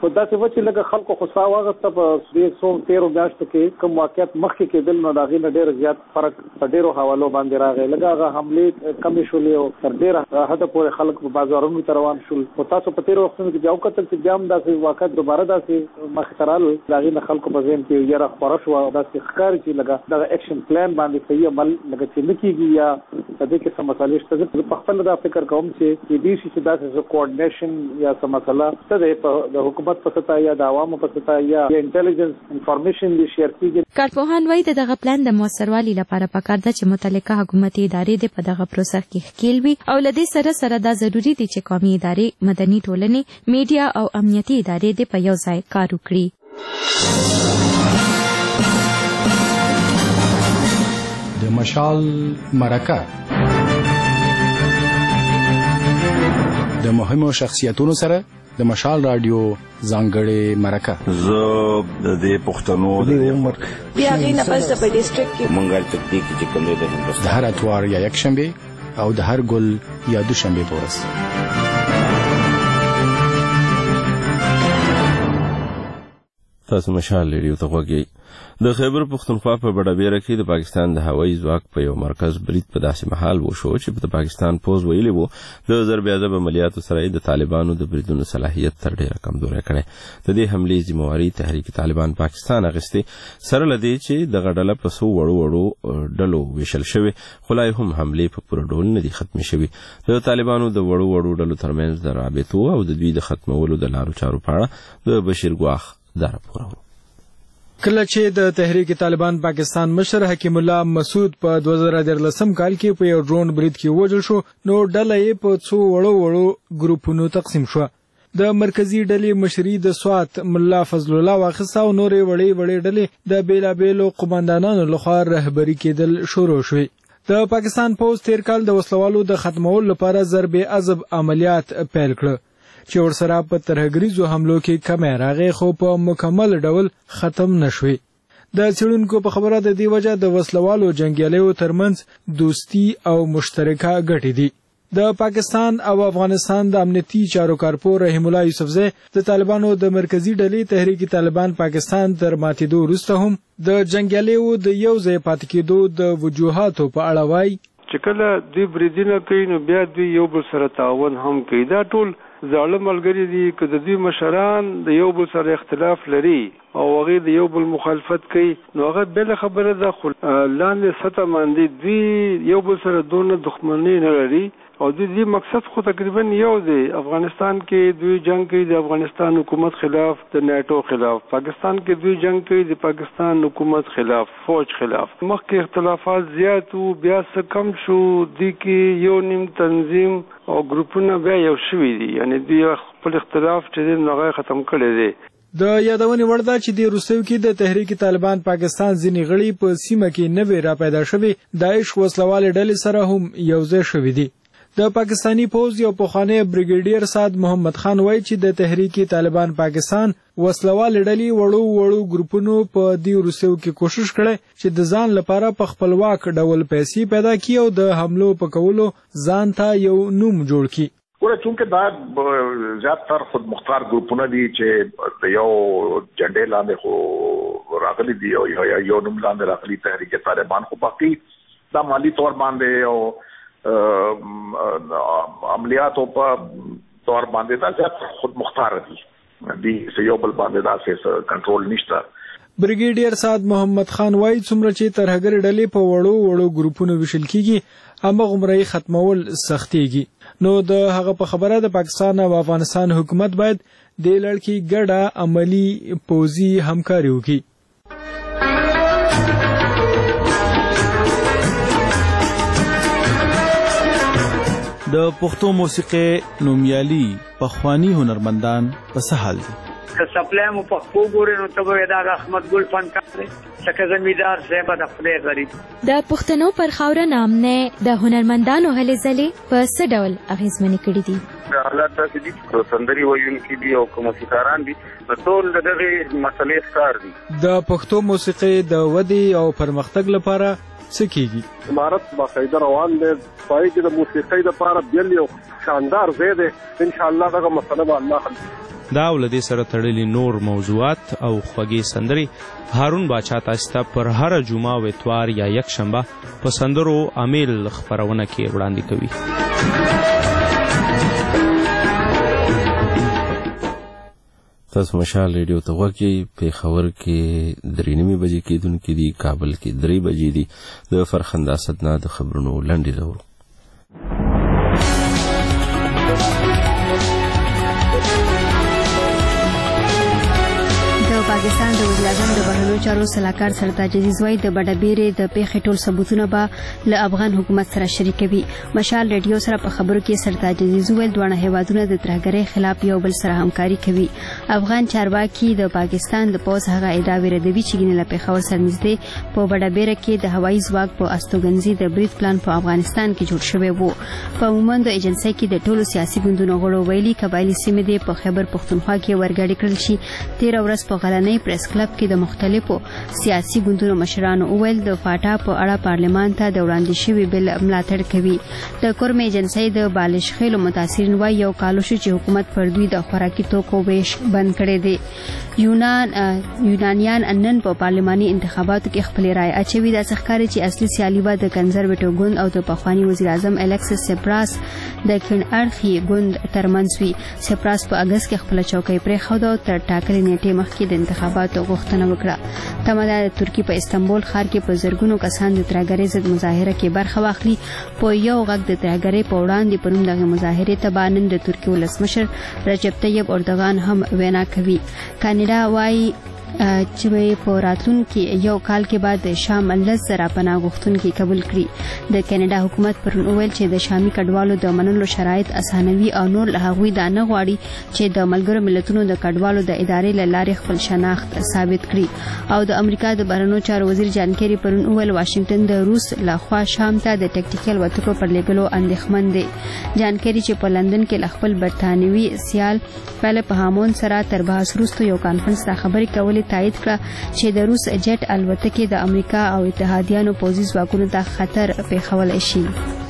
خو دا څه چې لکه خلکو خو سا واغسته په 13 میاشتو کې کوم واقعیت مخکې کېدل نو د هغې نه ډېر زیات فرق په ډېرو حوالو باندې راغی. لکه هغه حملې کمې شولې او تر ډېره حده پورې خلک په بازارونو ته روان شول. خو تاسو په تېرو وختونو کې بیا وکتل چې بیا هم داسې واقعیت دوباره داسې مخې ته رالل. د هغې نه خلکو په ذهن کې یره خوره شوه. داسې ښکاري چې لکه دغه ایکشن پلان باندې صحیح عمل لکه چې نه کېږي یا په دې کې څه مسالې شته. زه په خپله دا فکر کوم چې کېدای شي چې داسې کوارډینیشن یا څه مسله څه دی د حکومت په سطح یا د عوامو په سطح یا انټیلیجنس انفارمیشن دې شیر کېږي. کارپوهان وایي د دغه پلان د موثروالي لپاره پکار ده چې متعلقه حکومتي ادارې د په دغه پروسه کې ښکیل وي او له دې سره سره دا ضروري دي چې قومي ادارې، مدني ټولنې، میډیا او امنیتي ادارې د په یو ځای کار وکړي. د مشال مرکه د مهمو شخصیتونو سره د مشال رادیو ځانګړې مرکه. زه د دې پښتنو د عمر بیا غي نه پس په ډیسټریکټ کې منګل تکتیک چې کوم د هندوستان د هر اتوار یا یک شنبه او د هر ګل یا دوشنبه په ورځ. تاسو مشال ریډیو ته غوږی. د خیبر پختونخوا په بډابیره کې د پاکستان د هوایي ځواک په یو مرکز برید په داسې محل وشو چې د پاکستان پوز ویلي وو د ضرب عذاب عملیاتو سره د طالبانو د بریدونو صلاحیت تر ډیره کمزوري کړي. د دې حملې ذمہواری تحریک طالبان پاکستان اخیستې سره لدی چې د غډله په سو وړو ډلو ویشل شوی خلای هم حملې په پوره ډول نه دي ختم شوی. د طالبانو د وړو ډلو ترمنځ د رابطو او د دوی د ختمولو د لارو چارو په اړه د بشیر ګواخ دا راپور. کله چې د تحریک طالبان پاکستان مشر حکیم الله مسعود په 2013 کال کې په یو ډرون برید کې وژل شو نو ډله یې په څو وړو ګروپونو تقسیم شو. د مرکزی ډلې مشري د سوات ملا فضل الله واخصه او نورې وړې ډلې د بیلابیلو قوماندانانو لخوا رهبری کېدل شروع شوې. د پاکستان پوز تیر کال د وسلوالو د ختمولو لپاره ضرب عذاب عملیات پیل کړ چې ورسره په ترهګریزو حملو کې کمی راغی خو په مکمل ډول ختم نشوي. د څېړونکو په خبره د دې وجه د وسلوالو جنګیالیو ترمنځ دوستي او مشترکه ګټې دي. د پاکستان او افغانستان د امنیتي چارو کارپور رحیم الله یوسفزی د طالبانو د مرکزی ډلې تحریک طالبان پاکستان تر ماتېدو وروسته هم د جنګیالیو د یو ځای پاتې کېدو د وجوهاتو په اړه وایي چې کله دوی بریدونه کوي نو بیا دوی یو بل سره تعاون هم کوي. دا ټول زاړه ملګري دي که د دوی مشران د یو بل سره اختلاف لري او هغه د یو بل مخالفت کوي نو هغه بل خبره ده خو لاندې سطح باندې دوی یو بل سره دونه دښمني نه لري او د دې مقصد خو تقریبا یو دی. افغانستان کې دوی جنگ کوي د افغانستان حکومت خلاف، د نیټو خلاف. پاکستان کې دوی جنگ کوي د پاکستان حکومت خلاف، فوج خلاف. مخکې اختلافات زیات وو بیا څه کم شو. دی کې یو نیم تنظیم او ګروپونه بیا یو شوي دي یعنی دوی خپل اختلاف چې دی هغه ختم کړی دی. د یادونې وړ ده چې د روسیو کې د تحریک طالبان پاکستان ځینې غړي په سیمه کې نوې را پیدا شوي داعش وسلوالې ډلې سره هم یوځای شوي دي. د پاکستانی پوز یو پخوانی بریګیډیر سعد محمد خان وایي چې د تحریک طالبان پاکستان وسلوال ډلې وړو ګروپونو په دې روسیو کې کوشش کړي چې د ځان لپاره په خپلواک ډول پیسې پیدا کړي او د حملو په کولو ځان ته یو نوم جوړ کړي. چونکه دا زیاتره خود مختار ګروپونه دي چې یو جنډې لاندې خو راغلي دي او یو نوم لاندې راغلي تحریک طالبان خو باقي دا مالی طور باندې او عملیاتو په طور باندې دا زیات خود مختار دي یو بل باندې دا څه کنټرول نشته. بریګیډیر سعد محمد خان وایي څومره چې ترهګر ډلې په وړو ګروپونو ویشل کیږي هماغومره ختمول سختيږي. نو د هغه په خبره د پاکستان او افغانستان حکومت باید د لړ کې ګډه عملی پوزي همکاري وکړي. د پښتو موسیقي نومیالي پخوانی هنرمندان په څه حال دي؟ که سپلای مو پخپو ګورې نو ته به دا احمد ګل فنکار دی څنګه زمیدار صاحب د خدای غریب. د پښتنو پر خاوره نامنه د هنرمندانو هلې ځلې په څه ډول اغیزمنې کړي دي؟ حالات داسې دي چې سندري ویونکي دي او موسیقاران دي ټول دغه مسلې ښکار دي. د پښتو موسیقي د ودې او پرمختګ لپاره څه کیږي؟ امارت باقاعده روان دی پای کې د موسیقۍ لپاره بیل یو شاندار ځای دی ان شاء الله دغه مسله به الله حل. دا ولدي سره تړلي نور موضوعات او خوږې سندرې هارون باچا تاسو ته پر هر جمعه او اتوار یا یک شنبه په سندرو امیل خبرونه کې وړاندې کوي. تاسو مشال ریډیو ته غوږی. پیښور کې 3:30 بجې کېدونکې دي، کابل کې 3 بجې دي. د فرخنده اسد نه د خبرونو لنډې زورو. پاکستان د وزیراعظم د بهرنیو چارو سلاکار سرتاج عزیز وای د بډبیرې د پیښې ټول ثبوتونه به له افغان حکومت سره شریکوي. مشال ریډیو سره په خبرو کې سرتاج عزیز ویل دواړه هیوادونه د ترهګرۍ خلاف یو بل سره همکاري کوي. افغان چارواکي د پاکستان د پوز هغه ادعاوې ردوي چې ګینه له پیښور سره نږدې په بډبیرې کې د هوایي ځواک په استوګنځي د برید پلان په افغانستان کې جوړ شوی وو. په مومند ایجنسی کې د ټولو سیاسي ګوندونو غړو ویلي قبایلی سیمې د په خیبر پښتونخوا کې ورګړي کړل شي. 13 ورځ په غلنۍ پریس کلب کې د مختلفو سیاسي ګوندونو مشرانو وویل د فاټا په اړه پارلمان ته د وړاندې شوي بل ملاتړ کوي. د کورم ایجنسی د بالشخیلو متاثرین وایي یو کال شو چې حکومت پر دوی د خوراکي توکو ویش بند کړی دی. یونانیان نن په پارلماني انتخاباتو کې خپل رائے اچوي. دا ښکاري چې اصلي سیالي به د کنزرویټیو ګوند او د پخوانی وزیر اعظم الیکسس سپراس د کین اړخي ګوند ترمنځ وي. سپراس په اگست کې خپل چوکۍ پرېښوده او تر ټاکلې نیټې مخکې د انتخاباتو غوښتنه وکړه. تمه ده د ترکیې په استنبول ښار کې په زرګونو کسان د ترهګرۍ ضد مظاهره کې برخه واخلي. په یو غږ د ترهګرۍ په وړاندې پرون دغه مظاهرې ته به نن د ترکیې ولسمشر رجب طیب اردوغان هم وینا کوي. کاناډا وایي چې په راتلونکي یو کال کې بعد شام 10,000 پناه غوښتونکي قبول کړي. د کاناډا حکومت پرون وویل چې د شامي کډوالو د منلو شرایط اسانوي او نور له هغوی دا نه غواړي چې د ملګرو ملتونو د کډوالو د ادارې له لارې خپل شناخت ثابت کړي. او د امریکا د بهرنیو چارو وزیر جان کیری پرون وویل واشنگټن د روس لخوا شام ته د ټکټیکل وټکو پر لګلو اندېښمن دی. جان کیری چې په لندن کې خپل برتانوي سیال فیلپ هامون سره تر بحث وروسته یو کانفرنس ته خبرې کولې تایید کړه چې د روس جټ الوتکې د امریکا او اتحادیانو پوځي ځواکونو ته خطر پیښولی شي.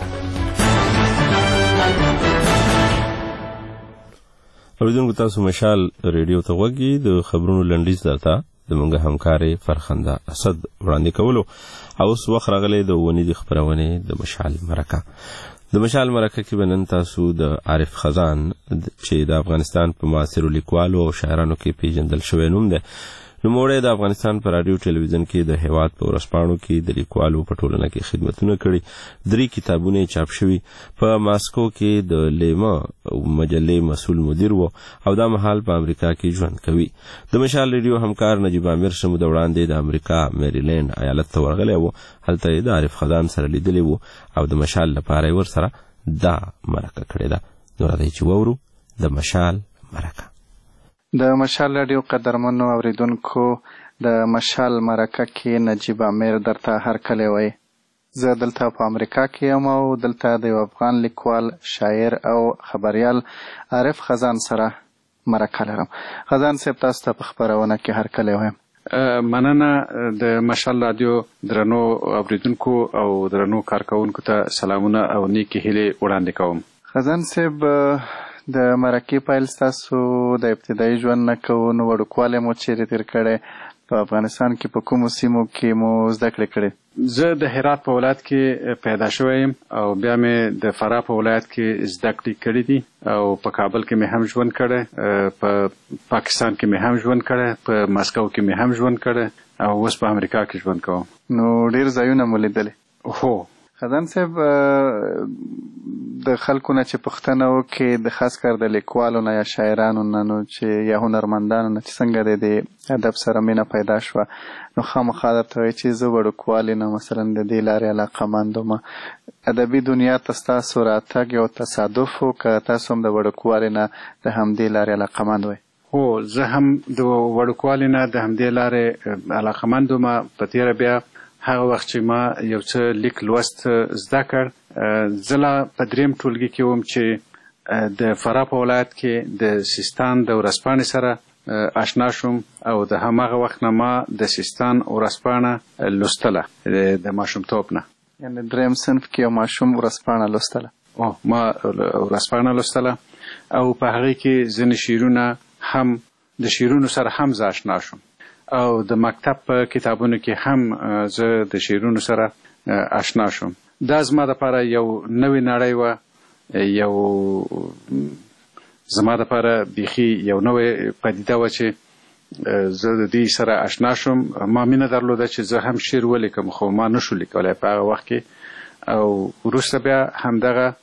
اوریدونکو تاسو مشال ریډیو ته غوږی. د خبرونو لنډیز درته د موږ همکارې فرخنده اسد وړاندې کولو. او اوس وخت راغلی د ونې د خبرونې د مشال مرکه. د مشال مرکه کې به نن تاسو د عارف خزان چې د افغانستان په معاصرو لیکوالو او شاعرانو کې پیژندل شوی نوم دی. نوموړی د افغانستان په رادیو ټلویزیون کې د هیواد په ورځپاڼو کې د لیکوالو په ټولنه کې خدمتونه کړي. 3 کتابونه چاپ شوي. په ماسکو کې د لیما مجلې مسؤل مدیر و او دا مهال په امریکا کې ژوند کوي. د مشال ریډیو همکار نجیب امیر شمو د وړاندې د امریکا میریلینډ ایالت ته ورغلی و. هلته د عارف خزان سره لیدلی و او د مشال لپاره ور سره دا مرکه کړې ده. نو راځئ چې وورو د مشال مرکه. د مشال رادیو قدرمنو اوریدونکو، د مشال مرکه کې نجیب امیر درته هرکلی وایي. زه دلته په امریکا کې یم او دلته د یو افغان لیکوال، شاعر او خبریال عارف خزان سره مرکه لرم. خزان صاحب تاسو ته په خبرونه کې هرکلی وایم. مننه. د مشال رادیو درنو اوریدونکو او درنو کارکونکو ته سلامونه او نیکی هیلې وړاندې کوم. خزان صاحب د مرکې پیل ستاسو د ابتدایي ژوند نه کوو، نو وړوکوالی مو چیرې تېر کړی؟ په افغانستان کې په کومو سیمو کې مو زده کړې کړې؟ زه د هرات په ولایت کې پیدا شوی یم او بیا مې د فراه په ولایت کې زده کړې کړې دي او په کابل کې مې هم ژوند کړی، په پاکستان کې مې هم ژوند کړی، په مسکو کې مې هم ژوند کړی او اوس په امریکا کې ژوند کوم. نو ډېر ځایونه مو لیدلي؟ هو. خزان صاحب، د خلکو نه چې پوښتنه وکړي د خاص کار د لیکوالو نه یا شاعرانو نه، نو چې یا هنرمندانو نه چې څنګه د ادب سره مینه پیدا شوه، نو خامخا درته وایي چې زه وړوکوالي نه مثلا د دې لارې علاقمند وم. ادبي دنیا ته ستاسو راتګ یو تصادف و که تاسو هم د وړوکوالي نه د همدې لارې علاقمند وئ؟ هو، زه هم د وړوکوالي نه د همدې لارې علاقمند وم. په تېره بیا هغه وخت چې ما یو څه لیک لوست زده کړ، زه لا په 3م ټولګي کې وم چې د فراه په ولایت کې د سیستان د ورځپاڼې سره آشنا شوم او د هماغه وخت نه ما د سیستان ورځپاڼه لوستله د ماشومتوب نه. یعنې 3م صنف کې یو ماشوم ورځپاڼه لوستله؟ ما ورځپاڼه لوستله او په هغې کې ځینې شعرونه هم د شعرونو سره هم زه آشنا شوم او د مکتب په کتابونو کې هم زه د شعرونو سره آشنا شوم. دا زما دپاره یو نوې نړۍ وه، یو زما دپاره بیخي یو نوې پدیده وه چې زه د دې سره آشنا شوم. ما مینه درلوده چې زه هم شعر ولیکم، خو ما نشو لیکلی په هغه وخت کې، او وروسته بیا همدغه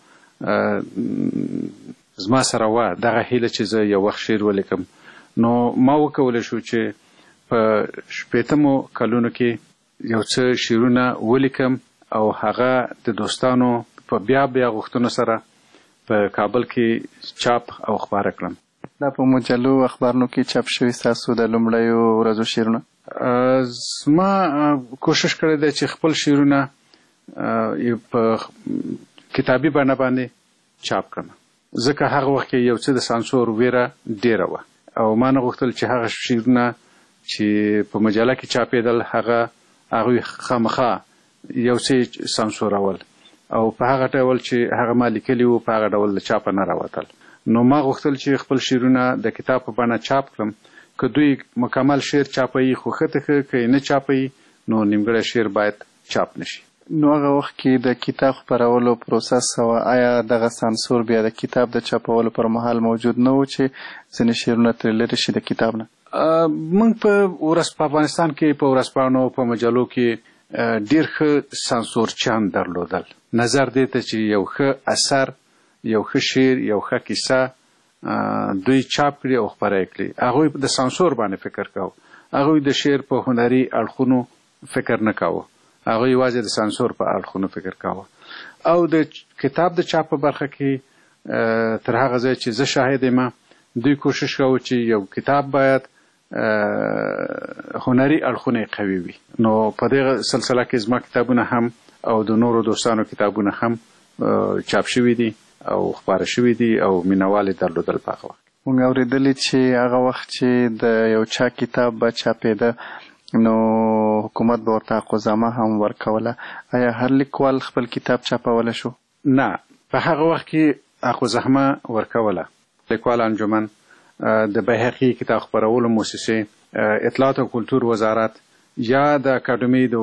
زما سره وه دغه هیله چې زه یو وخت شعر ولیکم. نو ما وکولی شو چې په 80 کلونو کې یو څه شعرونه ولیکم او هغه د دوستانو په بیا غوښتنو سره په کابل کې چاپ او خپاره کړم. دا په مجلو اخبارونو کې چاپ شوي ستاسو د لومړیو ورځو شعرونه؟ زما کوشش کړی دی چې خپل شعرونه په کتابي بڼه باندې چاپ کړم، ځکه هغه وخت کې یو څه د سانسور ویره ډیره وه او ما نه غوښتل چې هغه شعرونه چې په مجله کې چاپېدل هغوی خامخا یو څه سانسورول او په هغه ډول چې هغه ما لیکلي وو په هغه ډول د چاپه نه راوتل. نو ما غوښتل چې خپل شعرونه د کتاب په بڼه چاپ کړم. که دوی مکمل شعر چاپوي خو ښه ته ښه، که نه چاپوي نو نیمګړی شعر باید چاپ نشي. نو هغه وخت کې د کتاب خپرولو پروسس آیا دغه سانسور بیا د کتاب د چاپولو پر مهال موجود نه و چې ځینې شعرونه ترې لرې شي د کتاب نه؟ موږ په افغانستان کې په ورځپاڼو په مجلو کې ډیر ښه سانسورچیان درلودل. نظر دې ته چې یو ښه اثر، یو ښه شعر، یو ښه کیسه دوی چاپ کړي او خپاره کړي، هغوی د سانسور باندې فکر کاوه. هغوی د شعر په هنري اړخونو فکر نه کاوه، هغوی یوازې د سانسور په اړخونو فکر کاوه. او د کتاب د چاپ په برخه کې تر هغه ځای چې زه شاهد یم دوی کوشش کاوه چې یو کتاب باید هنري اړخونه قوي وي. نو په دې سلسله کې زما کتابونه هم او د نورو دوستانو کتابونه هم چاپ شوي دي او خپاره شوي دي او مینوال یې درلودل په هغه وخت. موږ اورېدلي چې هغه وخت چې د یو چا کتاب به چاپېده نو حکومت به ورته اقوزامه هم ورکوله. آیا هر لیکوال خپل کتاب چاپولی شو؟ نه، په هغه وخت کې اقوزامه ورکوله. لیکوال انجمن، د بیهقي کتاب خپرولو مؤسسې، اطلاعات او کلتور وزارت یا د اکاډمۍ د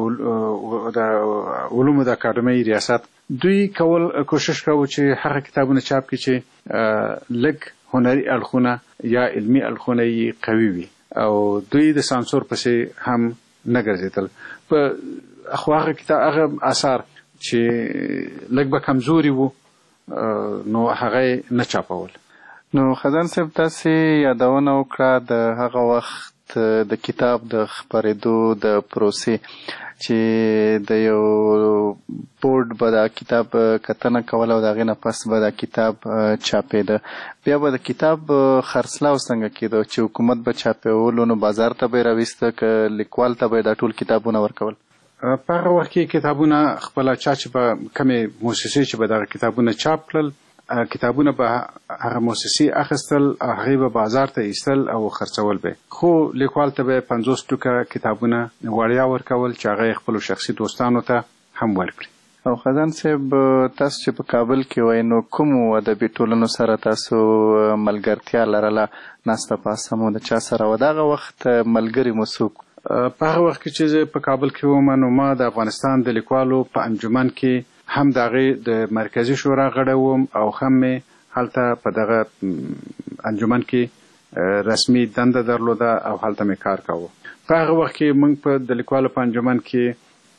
علومو د اکاډمۍ ریاست، دوی کوشش کاوه چې هغه کتابونه چاپ کړي چې لږ هنري اړخونه یا علمي اړخونه یې قوي وي او دوی د سانسور پسې هم نه ګرځېدل. خو هغه اثار چې لږ به کمزوري وو نو هغه نه چاپول. نو خزان صاحب تاسې یادونه وکړه د هغه وخت د کتاب د خپرېدو د پروسې چې د یو بورډ به دا کتاب کتنه کوله او د هغې نه پس به دا کتاب چاپېده. بیا به د کتاب خرڅلاو څنګه کېده چې حکومت به چاپولو نو بازار ته به یې راویسته که لیکوال ته به یې دا ټول کتابونه ورکول؟ په هغه وخت کې کتابونه خپله چا چې به کمې مؤسسې چې به دغه کتابونه چاپ کړل، کتابونه به هغه مؤسسې اخیستل، هغې به بازار ته ایستل او خرڅول به. خو لیکوال ته به 50 ټوکه کتابونه وړیا ورکول چې هغه یې خپلو شخصي دوستانو ته هم ورکړي. او خزان صاحب تاسو چې په کابل کې وای نو کومو ادبي ټولنو سره تاسو ملګرتیا لرله، ناسته پاسته مو د چا سره و؟ دغه وخت ملګري مو څوک؟ په هغه وخت کې چې زه په کابل کې وم نو ما د افغانستان د لیکوالو په انجمن کې هم د هغې د مرکزي شورا غړی وم او هم مې هلته په دغه انجمن کې رسمي دنده درلوده او هلته مې کار کاوه. په هغه وخت کې موږ په د لیکوالو په انجمن کې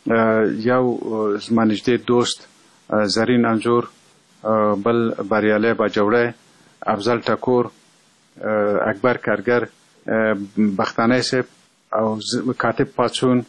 یو زما نږدې دوست زرین انځور، بل بریالی باجوړی، افضل ټکور، اکبر کارګر، بختانی صاحب او کاتب پاڅون،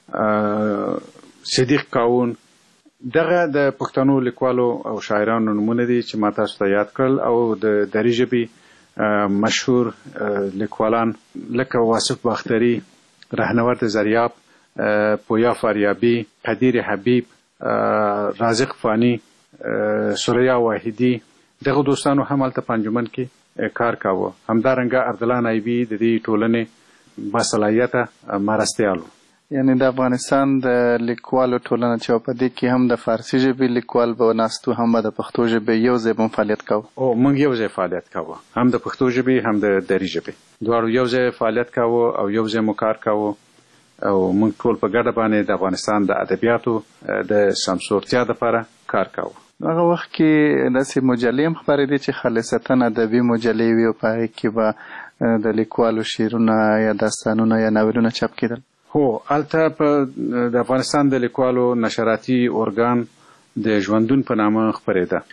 صدیق کاون، دغه د پښتنو لیکوالو او شاعرانو نومونه دي چې ما تاسو ته یاد کړل. او د دري ژبې مشهور لیکوالان لکه واصف باختري، رهنورد زریاب، پویا فاریابی، قدیر حبیب، رازق فانی، سوریا واحدی، دغه دوستانو هم هلته په انجمن کې کار کاوه. همدارنګه عبدالله نایبي د دې ټولنې باصلاحیته مرستیال و. یعنی د افغانستان د لیکوالو ټولنه چې په دې کې هم د فارسي ژبې لیکوال به ناستو هم به د پښتو ژبې یو ځای به فعالیت کوو. موږ یو ځای فعالیت کوو، هم د پښتو ژبې هم د دري ژبې دواړو یو ځای فعالیت کوو او یو ځای مو کار کوو او موږ ټول په ګډه باندې د افغانستان د ادبیاتو د سمسورتیا لپاره کار کوو. هغه وخت کې داسې مجلې هم خپرېدې چې خالصتا ادبي مجلې وي او په هغې کې به د لیکوالو شعرونه یا داستانونه یا ناولونه چاپ کېدل. هو هلته په د افغانستان د لیکوالو نشراتي ارګان د ژوندون په نامه خپرېده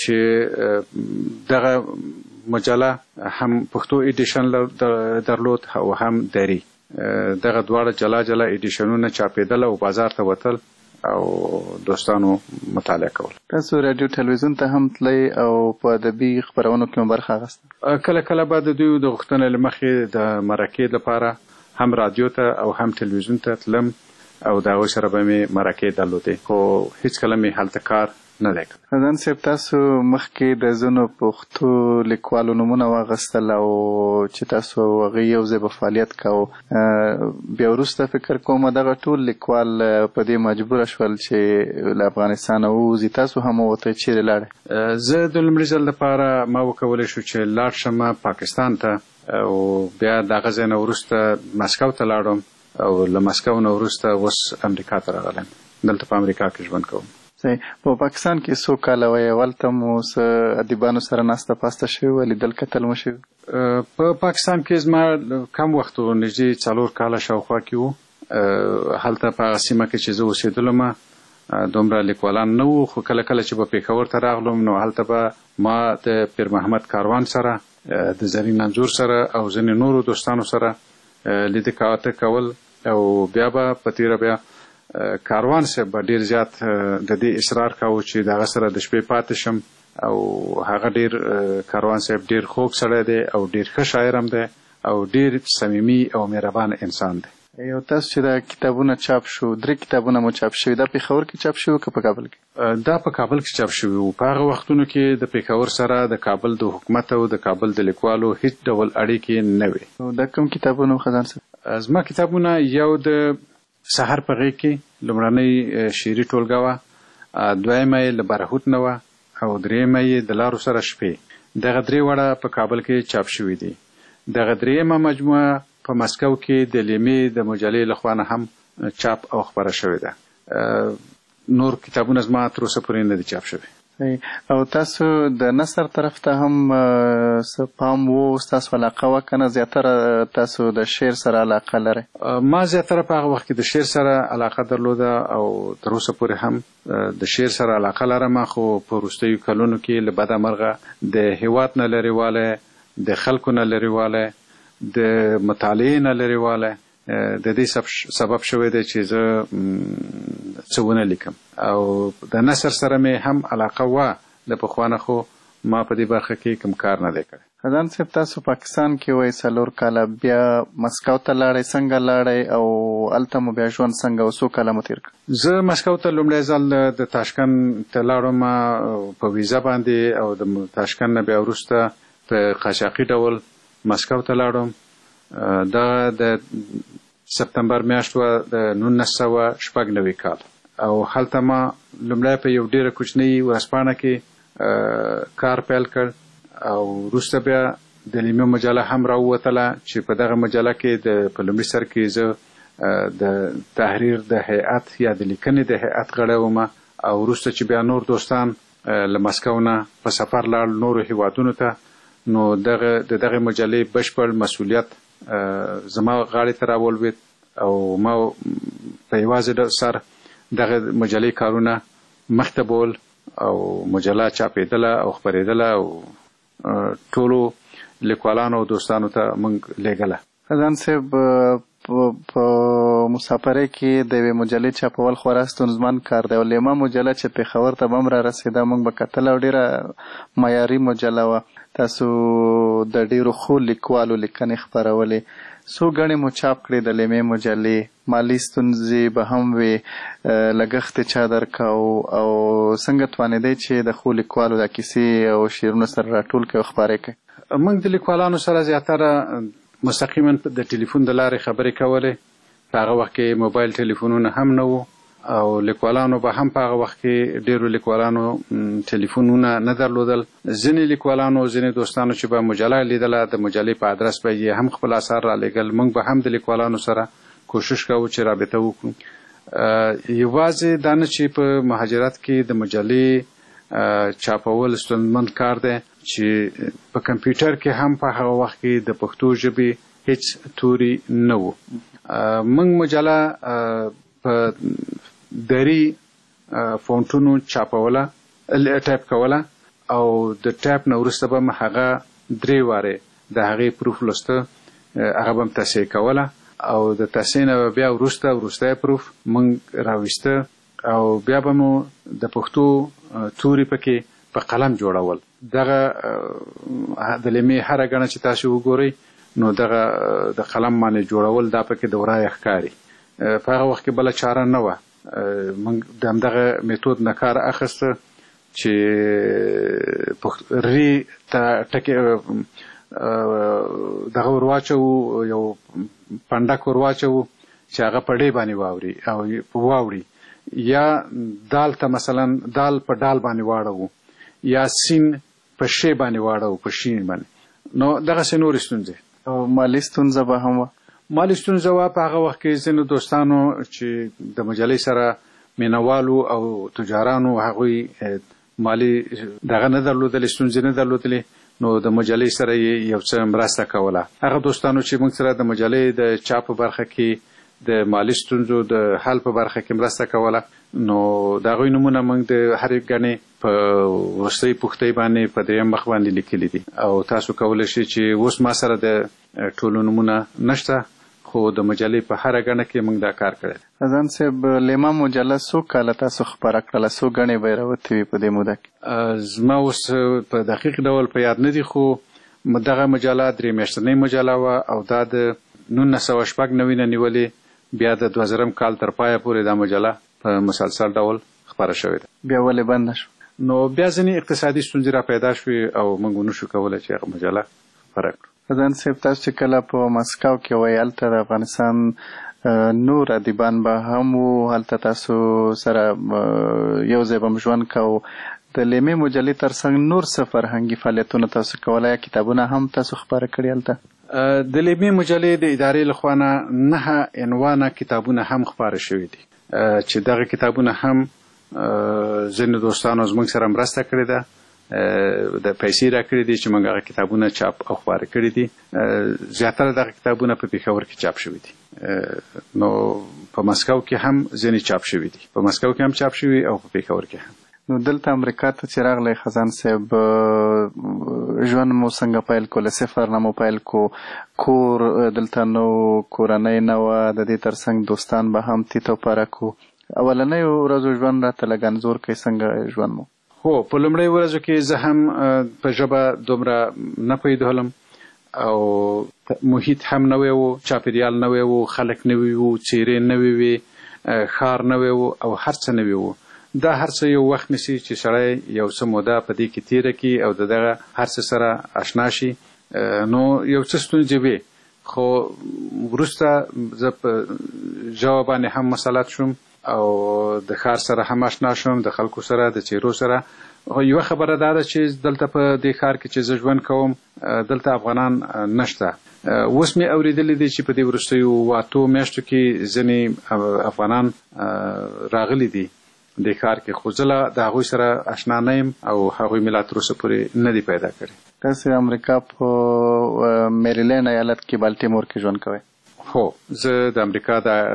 چې دغه مجله هم پښتو ایډیشن درلود او هم دري. دغه دواړه جلا جلا ایډیشنونه چاپېدل او بازار ته وتل او دوستانو مطالعه کول. تاسو رادیو تلویزیون ته هم تلئ او په ادبي خپرونو کې هم برخه اخیسته؟ کله کله به د دوی د غوښتنې له مخې د مرکې لپاره هم رادیو ته او هم تلویزیون ته تلم او د هغوی سره به مې مرکې درلودې، خو هېڅکله مې هلته کار نه دی کړی. خزان صاحب تاسو مخکې د ځینو پښتو لیکوالو نومونه واخیستل او چې تاسو هغوی یو ځای به فعالیت کوو، بیا وروسته فکر کوم دغه ټول لیکوال په دې مجبوره شول چې له افغانستانه ووځي، تاسو هم ووتئ، چیرې لاړئ؟ زه د لومړي ځل لپاره ما وکولی شو چې لاړ شم پاکستان ته او بیا د هغه ځای نه وروسته مسکو ته لاړم او له مسکو نه وروسته اوس امریکا ته راغلم، دلته په امریکا کې ژوند کوم. په پاکستان کې څو کاله وئ؟ هلته مو څه ادیبانو سره ناسته پاسته شوې وه، لیدل کتل مو شوي؟ په پاکستان کې زما کم وخت و، نږدې 4 کاله شاوخوا کې و. هلته په هغه سیمه کې چې زه اوسېدلم دومره لیکوالان نه وو، خو کله کله چې به پېښور ته راغلم نو هلته به ما د پیر محمد کاروان سره، د زرین انځور سره او ځینې نورو دوستانو سره لیدې کاته کول او بیا به په تېره بیا کاروان صاحب به ډیر زیات د دې اصرار کاوه چې د هغه سره د شپې پاتې شم او هغه ډیر کاروان صاحب ډیر خوږ سړی دی او ډیر ښه شاعر هم دی او ډیر صمیمي او مهربان انسان دی. یو تاسو چې دا کتابونه چاپ شو، 3 کتابونه مو چاپ شوي، دا پېښور کې چاپ شوي که په کابل کې؟ دا په کابل کې چاپ شوي وو. په هغه وختونو کې د پېښور سره د کابل د حکومت او د کابل د لیکوالو هیڅ ډول اړیکې نه وې. دا کوم کتابونه خزان صاحب؟ زما کتابونه یو د سحر په غېږ کې لومړنۍ شعري ټولګه وه، دویمه یې له برهوت نه وه او درېیمه یې د لارو سره شپې. دغه 3 وړه په کابل کې چاپ شوي دي. دغه 3مه مجموعه په مسکو کې د لیمې د مجلې لخوا نه هم چاپ او خپره شوې ده. نور کتابونه زما تر اوسه پورې نه دي چاپ شوي. او تاسو د نثر طرف ته هم څه پام و، ستاسو علاقه وه که نه زیاتره تاسو د شعر سره علاقه لرئ؟ ما زیاتره په هغه وخت کې د شعر سره علاقه درلوده او تر اوسه پورې هم د شعر سره علاقه لرم، خو په وروستیو کلونو کې له بده مرغه د هیواد نه لرېوالی، د خلکو نه لرېوالی، د مطالعې نه لرېوالی د دې سبب شوی دی چې زه څه ونه لیکم او د نثر سره مې هم علاقه وه د پخوا نه، خو ما په دې برخه کې کوم کار نه دی کړی. خزان صاحب تاسو پاکستان کې وئ 4 کاله، بیا مسکو ته لاړئ، څنګه لاړئ او هلته مو بیا ژوند څنګه او څو کاله مو تېر کړ؟ زه مسکو ته لومړی ځل د تاشکند ته لاړم په ویزا باندې او د تاشکند نه بیا وروسته په قاچاقي ډول مسکو ته لاړم. دا د سپتمبر میاشت وه د 1996 کال او هلته ما لومړی په یو ډېره کوچنۍ ورځپاڼه کې کار پیل کړ او وروسته بیا د لیمې مجله هم راووتله چې په دغه مجله کې په لومړي سر کې زه د تحریر د هیئت یا د لیکنې د هیئت غړی وم او وروسته چې بیا نور دوستان له مسکو نه په سفر لاړل نورو هیوادونو ته، نو د دغه مجلې بشپړ مسؤلیت زما غاړې ته راولوېد او ما په یوازې سر دغه مجلې کارونه مخته بول او مجله چاپېدله او خپرېدله او ټولو لیکوالانو او دوستانو ته موږ لېږله. خزان صاحب په مسافرۍ کې د یوې مجلې چاپول خورا ستونزمن کار دی او لیما مجله چې پېښور ته به هم رارسېده موږ به کتله او ډېره معیاري مجله وه. تاسو د ډېرو ښو لیکوالو لیکنې خپرولې، څو ګڼې مو چاپ کړې د لیمې مجلې، مالي ستونزې به هم وې، لګښت یې چا درکاو او څنګه توانېدی چې د ښو لیکوالو دا کیسې او شعرونه سره راټول کړئ او خپاره کړئ؟ موږ د لیکوالانو سره زیاتره مستقیما د ټلیفون د لارې خبرې کولې په هغه وخت کې موبایل ټلیفونونه هم نه وو او لیکوالانو به هم په هغه وخت کې ډېرو لیکوالانو ټلیفونونه نه درلودل. ځینې لیکوالانو ځینې دوستانو چې به مجله لیدله د مجلې په ادرس به یې هم خپل اثار رالیږل. موږ به هم د لیکوالانو سره کوشش کوو چې رابطه وکړو. یوازې دا نه چې په مهاجرت کې د مجلې چاپول ستونزمن کار دی چې په کمپیوټر کې هم په هغه وخت کې د پښتو ژبې هیڅ توري نه وو. موږ مجله په دري فونټونو چاپوله ټایپ کوله او د ټایپ نه وروسته به هغه 3 واره د هغې پروف لوسته هغه به تصحیح کوله او د تصحیح نه بیا وروسته پروف موږ راویسته او بیا به مو د پښتو توري پکې په قلم جوړول. دغه د لیمې هره ګڼه چې تاسو وګورئ نو دغه د قلم باندې جوړول دا پکې د ورای ښکاري. په هغه وخت کې بله چاره نه وه. موږ د همدغه میتود نه کار اخیسته چې ری ته ټکې دغه ورواچوو یو پنډک ورواچوو چې هغه په ډې باندې واوړي یا دال ته مثلا دال په ډال باندې واړوو یا سین په شی باندې واړوو په شین باندې. نو دغسې نورې ستونزې او مالي ستونزه به هم وه. مالي ستونزه وه په هغه وخت کې ځینو دوستانو چې د مجلې سره مینوالو او تجارانو هغوی مالي دغه نه درلودلې ستونزې نه درلودلې نو د مجلې سره یې یو څه مرسته کوله. هغه دوستانو چې موږ سره د مجلې د چاپ په برخه کې د مالي ستونزو د حل په برخه کې مرسته کوله نو د هغوی نومونه موږ د هرې ګڼې په وروستۍ پوښتۍ باندې په 3 مخ باندې لیکلي دي او تاسو کولی شئ چې اوس ما سره د ټولو نومونه نشته خو د مجلې په هره ګڼه کې موږ دا کار کړی. اذان صاحب لیما مجله څو کاله تاسو خپاره کړله؟ څو ګڼې به یې راوتې وي په دې موده کې؟ زما اوس په دقیق ډول په یاد نه دي خو دغه مجله 3 میاشتنۍ مجله وه او دا د 1996 نه نیولې بیا د 2000 کال تر پایه پورې دا مجله په مسلسل ډول خپاره شوې ده. بیا ولې بنده شو؟ نو بیا ځینې اقتصادي ستونزې را پیدا شوې او موږ ونشو کولی چې هغه مجله خپاره کړو. ځان صاحب تاسو چې کله په مسکو کې وئ هلته د افغانستان نور ادیبان به هم وو، هلته تاسو سره یو ځای به م ژوند کوو. د لیمې مجلې تر څنګ نور څه فرهنګي فعالیتونه تاسو کولی یا کتابونه هم تاسو خپاره کړي هلته؟ د لیمې مجلې د ادارې لخوا نه 9 عنوانه کتابونه هم خپاره شوي دي چې دغه کتابونه هم ځینې دوستانو زموږ سره مرسته کړې ده د پیسې راکړي دي چې موږ هغه کتابونه چاپ او خپاره کړي دي. زیاتره دغه کتابونه په پېښور کې چاپ شوي دي. نو په مسکو کې هم ځینې چاپ شوي دي، په مسکو کې هم چاپ شوي او په پېښور کې هم. نو دلته امریکا ته چې راغلی خزان صاحب ژوند مو څنګه پیل کو؟ له صفر نه مو پیل کو؟ کور دلته نو کورنۍ نه وه، د دې تر څنګ دوستان به هم تیت او پاره کو. اولنیو ورځو ژوند راته لږ انځور کوي څنګه ژوند مو؟ هو په لومړۍ ورځو کې زه هم په ژبه دومره نه پوهېدلم او محیط هم نوی و، چاپېریال نوی و، خلک نوي وو، څېرې نوې وې، ښار نوی و او هر څه نوي وو. دا هر څه یو وخت نیسي چې سړی یو څه موده په دې کې تېره کړي او د دغه هر څه سره اشنا شي. نو یو څه ستونزې وې خو وروسته زه په ژبه باندې هم مسلط شوم او د ښار سره هم اشنا شوم، د خلکو سره، د څېرو سره. یوه خبره دا ده چې دلته په دې ښار کې چې زه ژوند کوم دلته افغانان نشته. اوس مې اورېدلی دی چې په دې وروستیو 8 میاشتو کې ځینې افغانان راغلي دي دې ښار کې، خو زه له د هغوی سره اشنا نه یم او هغوی مې لا تر اوسه پورې نه دي پیدا کړي. تاسې امریکا په میریلینډ ایالت کې بالټیمور کې ژوند کوئ؟ هو، زه د امریکا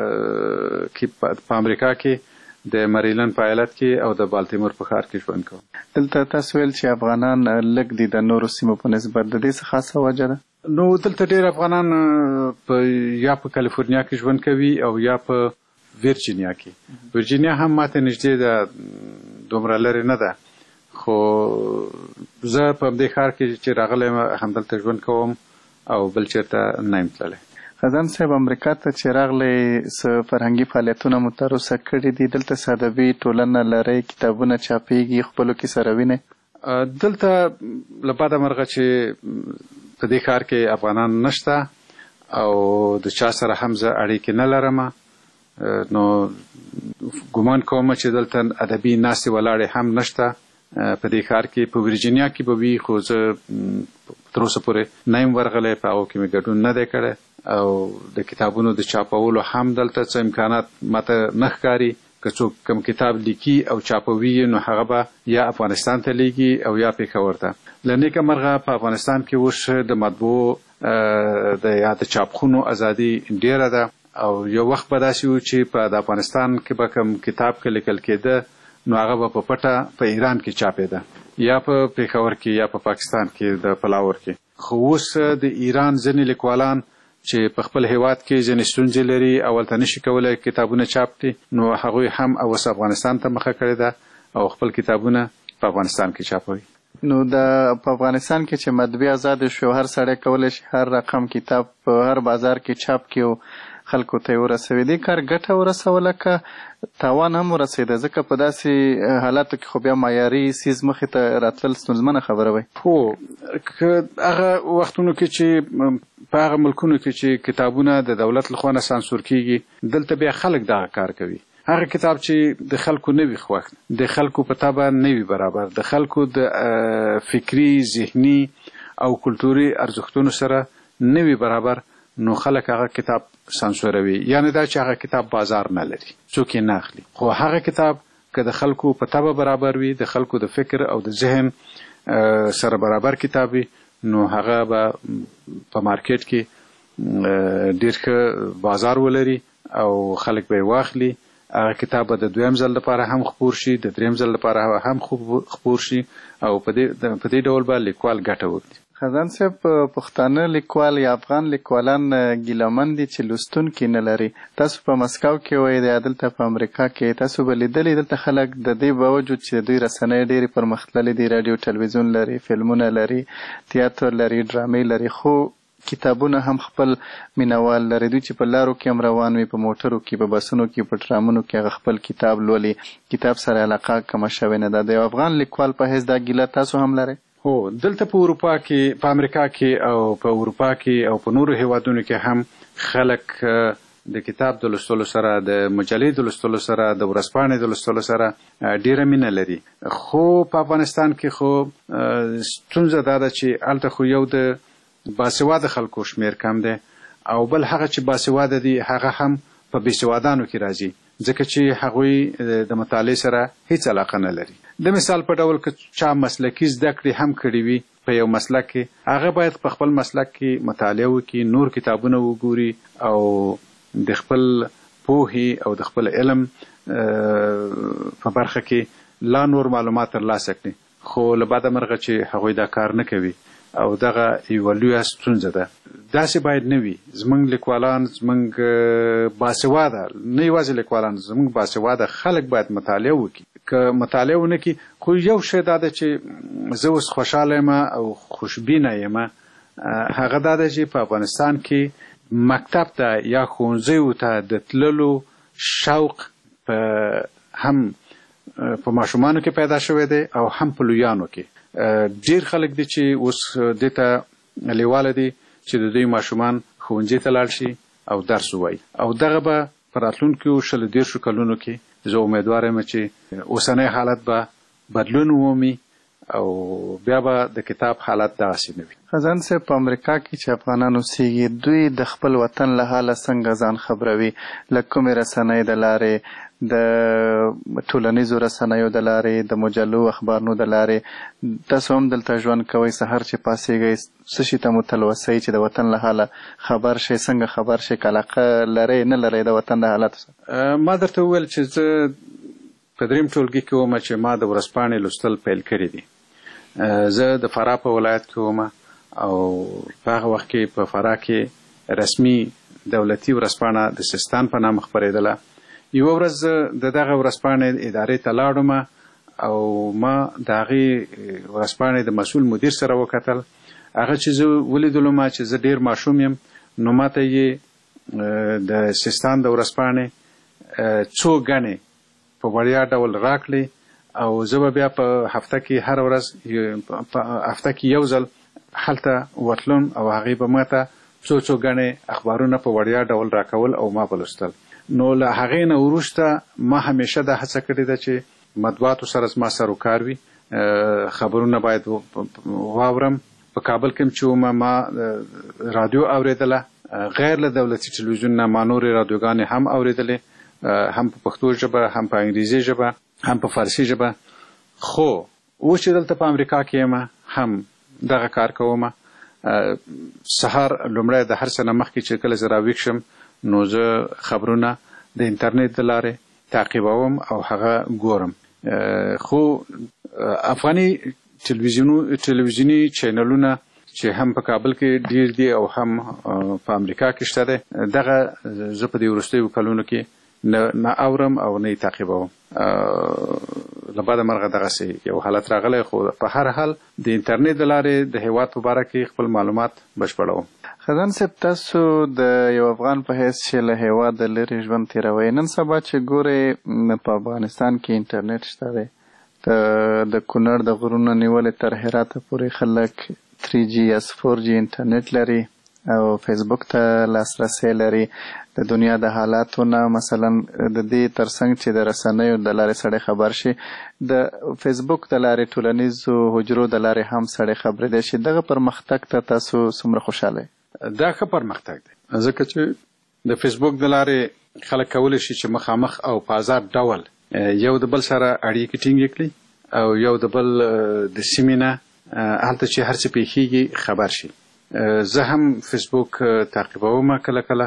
په امریکا کې د میریلینډ په ایالت کې او د بالټیمور په ښار کې ژوند کوم. دلته تاسو ویل چې افغانان لږ دي د نورو سیمو په نسبت، د دې څه خاصه وجه ده؟ نو دلته ډېر افغانان یا په کالیفورنیا کې ژوند کوي او یا په ورجینیا کې. ورجینیا هم ماته نږدې ده، دومره لرې نه ده، خو زه په همدې ښار کې چې راغلی یم همدلته ژوند کوم او بل چېرته نه یم تللی. خزان صاحب امریکا ته چې راغلی څه فرهنګي فعالیتونه مو تر اوسه کړي دي؟ دلته څه ادبي ټولنه لرئ؟ کتابونه چاپېږي؟ خپلو کې سره وینئ؟ دلته له بده مرغه چې په دې ښار کې افغانان نشته او د چا سره هم زه اړیکې نه لرم، نو ګمان کوم چې دلته ادبي ناستې ولاړې هم نشته په دې ښار کې. په ورجینیا کې به وي، خو زه تر اوسه پورې نه یم ورغلی، په هغو کې مې ګډون نه دی کړی، او د کتابونو د چاپولو هم دلته څه امکانات ماته نه ښکاري. که څوک کوم کتاب لیکي او چاپوي نو هغه به یا افغانستان ته لیږي او یا پېښور ته. له نیکه مرغه په افغانستان کې اوس د مطبوعو یا د چاپخونو ازادي ډیره ده، او یو وخت به داسې و چې په د افغانستان کې به کوم کتاب کې لیکل کېده نو هغه به په پټه په ایران کې چاپېده، یا په پېښور کې یا په پاکستان کې د پلاور کې. خو اوس د ایران ځینې لیکوالان چې په خپل هیواد کې ځینې ستونزې لري او هلته نشي کولی کتابونه چاپ کړي، نو هغوی هم اوس افغانستان ته مخه کړې ده او خپل کتابونه په افغانستان کې چاپوي. نو په افغانستان کې چې مطبعې ازاد شو، هر سړی کولی شي هر رقم کتاب په هر بازار کې چاپ کړي او خلکو ته یې ورسوي. دې کار ګټه ورسوله که تاوان هم ورسېده؟ ځکه په داسې حالاتو کې خو بیا معیاري څیز مخې ته راتلل ستونزمنه خبره وي. هو، که هغه وختونو کې چې په هغه ملکونو کې چې کتابونه د دولت لخوا نه سانسور کېږي، دلته بیا خلک دغه کار کوي. هغه کتاب چې د خلکو نه وي خوښ، د خلکو په طبع نه وي برابر، د خلکو د فکري، ذهني او کلتوري ارزښتونو سره نه وي برابر، نو خلک هغه کتاب سانسوروي. یعنی دا چې هغه کتاب بازار نه لري، څوک یې نه اخلي. خو هغه کتاب که د خلکو په طبع برابر وي، د خلکو د فکر او د ذهن سره برابر کتاب وي، نو هغه به په مارکیټ کې ډېر ښه بازار ولري او خلک به یې واخلي. هغه کتاب به د دویم ځل لپاره هم خپور شي، د دریم ځل لپاره هم خپور شي، او په دې ډول به لیکوال ګټه وکړي. خزان صاحب، پښتانه لیکوال یا افغان لیکوالان ګیلهمن دي چې لوستونکي نه لري. تاسو په مسکو کې وئ، د دلته په امریکا کې تاسو به لیدلي دلته خلک د دې باوجود چې دوی رسنۍ ډېرې پرمختللې دي، راډیو ټلویزیون لري، فلمونه لري، تیاتر لري، ډرامې لري، خو کتابونه هم خپل مینوال لري. دوی چې په لارو کې هم روان وي، په موټرو کې، په بسونو کې، په ټرامونو کې هغه خپل کتاب لولي، کتاب سره علاقه کمه شوې نه ده. د یو افغان لیکوال په حیث دا ګیله تاسو هم لرئ؟ هو، دلته په اروپا کې، په امریکا کې او په اروپا کې او په نورو هیوادونو کې هم خلک د کتاب د لوستلو سره، د مجلې د لوستلو سره، د ورځپاڼې د لوستلو سره ډیره مینه لري. خو په افغانستان کې خو ستونزه دا ده چې هلته خو یو د باسواده خلکو شمیر کم دی، او بل هغه چې باسواده دي هغه هم په بېسوادانو کې راځي، ځکه چې هغوی د مطالعې سره هیڅ علاقه نه لري. د مثال په ډول که چا مسلکي زده کړې هم کړي وي په یو مسلک کې، هغه باید په خپل مسلک کې مطالعه وکړي، نور کتابونه وګوري او د خپل پوهې او د خپل علم په برخه کې لا نور معلومات ترلاسه کړي. خو له بده مرغه چې هغوی دا کار نه کوي، او دغه یوه لویه ستونزه ده. داسې باید نه وي. زموږ لیکوالان، زموږ باسواده، نه یوازې لیکوالان، زموږ باسواده خلک باید مطالعه وکړي. که مطالعه ونه کړي، خو یو شی دا ده چې زه اوس خوشحاله یم او خوشبینه یم، هغه دا ده چې په افغانستان کې مکتب ته یا ښوونځیو ته د تللو شوق هم په ماشومانو کې پیدا شوی دی او هم په لویانو کې. ډېر خلک دي چې اوس دې ته لیواله دي چې د دوی ماشومان ښوونځي ته لاړ شي او درس ووایي، او دغه به په راتلونکو 20 کلونو کې زه امیدوار یم چې اوسنی حالت به بدلون ومومي او بیا به د کتاب حالت دغسې نه وي. خزان صاحب، په امریکا کې چې افغانان اوسېږي، دوی د خپل وطن له حاله څنګه ځان خبروي؟ له کومې رسنۍ د لارې، د ټولنیزو رسنیو د لارې، د مجلو اخبارونو د لارې؟ تاسو هم دلته ژوند کوئ، سهار چې پاڅېږئ څه شي ته مو تلوسئ چې د وطن له حاله خبر شئ؟ څنګه خبر شئ؟ که علاقه لرئ نه لرئ د وطن د حالاتو سره؟ ما درته وویل چې زه په دریم ټولګي کې وم چې ما د ورځپاڼې لوستل پیل کړي دي. زه د فراه په ولایت کې وم، او په هغه وخت کې په فراه کې رسمي دولتي ورځپاڼه د سیستان په نامه خپرېدله. یوه ورځ د دغه ورځپاڼې ادارې ته لاړم او ما د هغې ورځپاڼې د مسؤل مدیر سره وکتل. هغه چې زه ولیدلم چې زه ډېر ماشوم یم، نو ما ته یې د سیستان د ورځپاڼې څو ګڼې په وړیا ډول راکړې، او زه به بیا په هفته کې هر ورځ په هفته کې یو ځل هلته ورتلم او هغې به ما ته څو غنې اخبارونه په وړیا ډول راکول او ما بلوستل. نو له هغې نه وروسته ما همیشه دا هڅه کړې ده چې مطبوعاتو سره زما سروکار وي، خبرونه باید واورم. په کابل کې چې ما رادیو اوریدله، غیر له دولتي ټلویزیون نه ما نورې رادیوګانې هم اوریدلې، هم په پښتو ژبه، هم په انګریزي ژبه، هم په فارسي ژبه. خو اوس چې دلته په امریکا کې یم هم دغه کار کوم. سهار لومړی د هر څه نه مخکې چې کله زه راویښ شم نو زه خبرونه د انټرنیټ د لارې تعقیبوم او هغه ګورم. خو افغاني ټلویزیوني چینلونه چې هم په کابل کې ډیر دي او هم په امریکا کې شته دي، دغه زه په دې وروستیو کلونو کې نه اورم او نه یې تعقیبوم. له بعده مرغه دغسې یو حالت راغلی، خو په هر حال د انټرنیټ د لارې د هیواد په باره کې خپل معلومات بشپړوم. خزان صاحب، تاسو د یو افغان په حیث چې له هیواده لرې ژوند تېروئ، نن سبا چې ګورئ په افغانستان کې انټرنیټ شته دی، د کونړ د غرونو نیولې تر هراته پورې خلک 3G یا 4G انټرنیټ لري او فیسبوک ته لاسرسی لري. د دنیا د حالاتو نه مثلا د دې ترڅنګ چې د رسنیو د لارې سړی خبر شي، د فیسبوک د لارې ټولنیزو حجرو د لارې هم سړی خبرېدی شي. دغه پرمختګ ته تاسو څومره خوشحاله؟ دا ښه پرمختګ دی، ځکه چې د فیسبوک د لارې خلک کولی شي چې مخامخ او په آزاد ډول یو د بل سره اړیکې ټینګې کړي او یو د بل د سیمې نه هلته چې هر څه پیښیږي خبر شي. زه هم فیسبوک تعقیبوم کله کله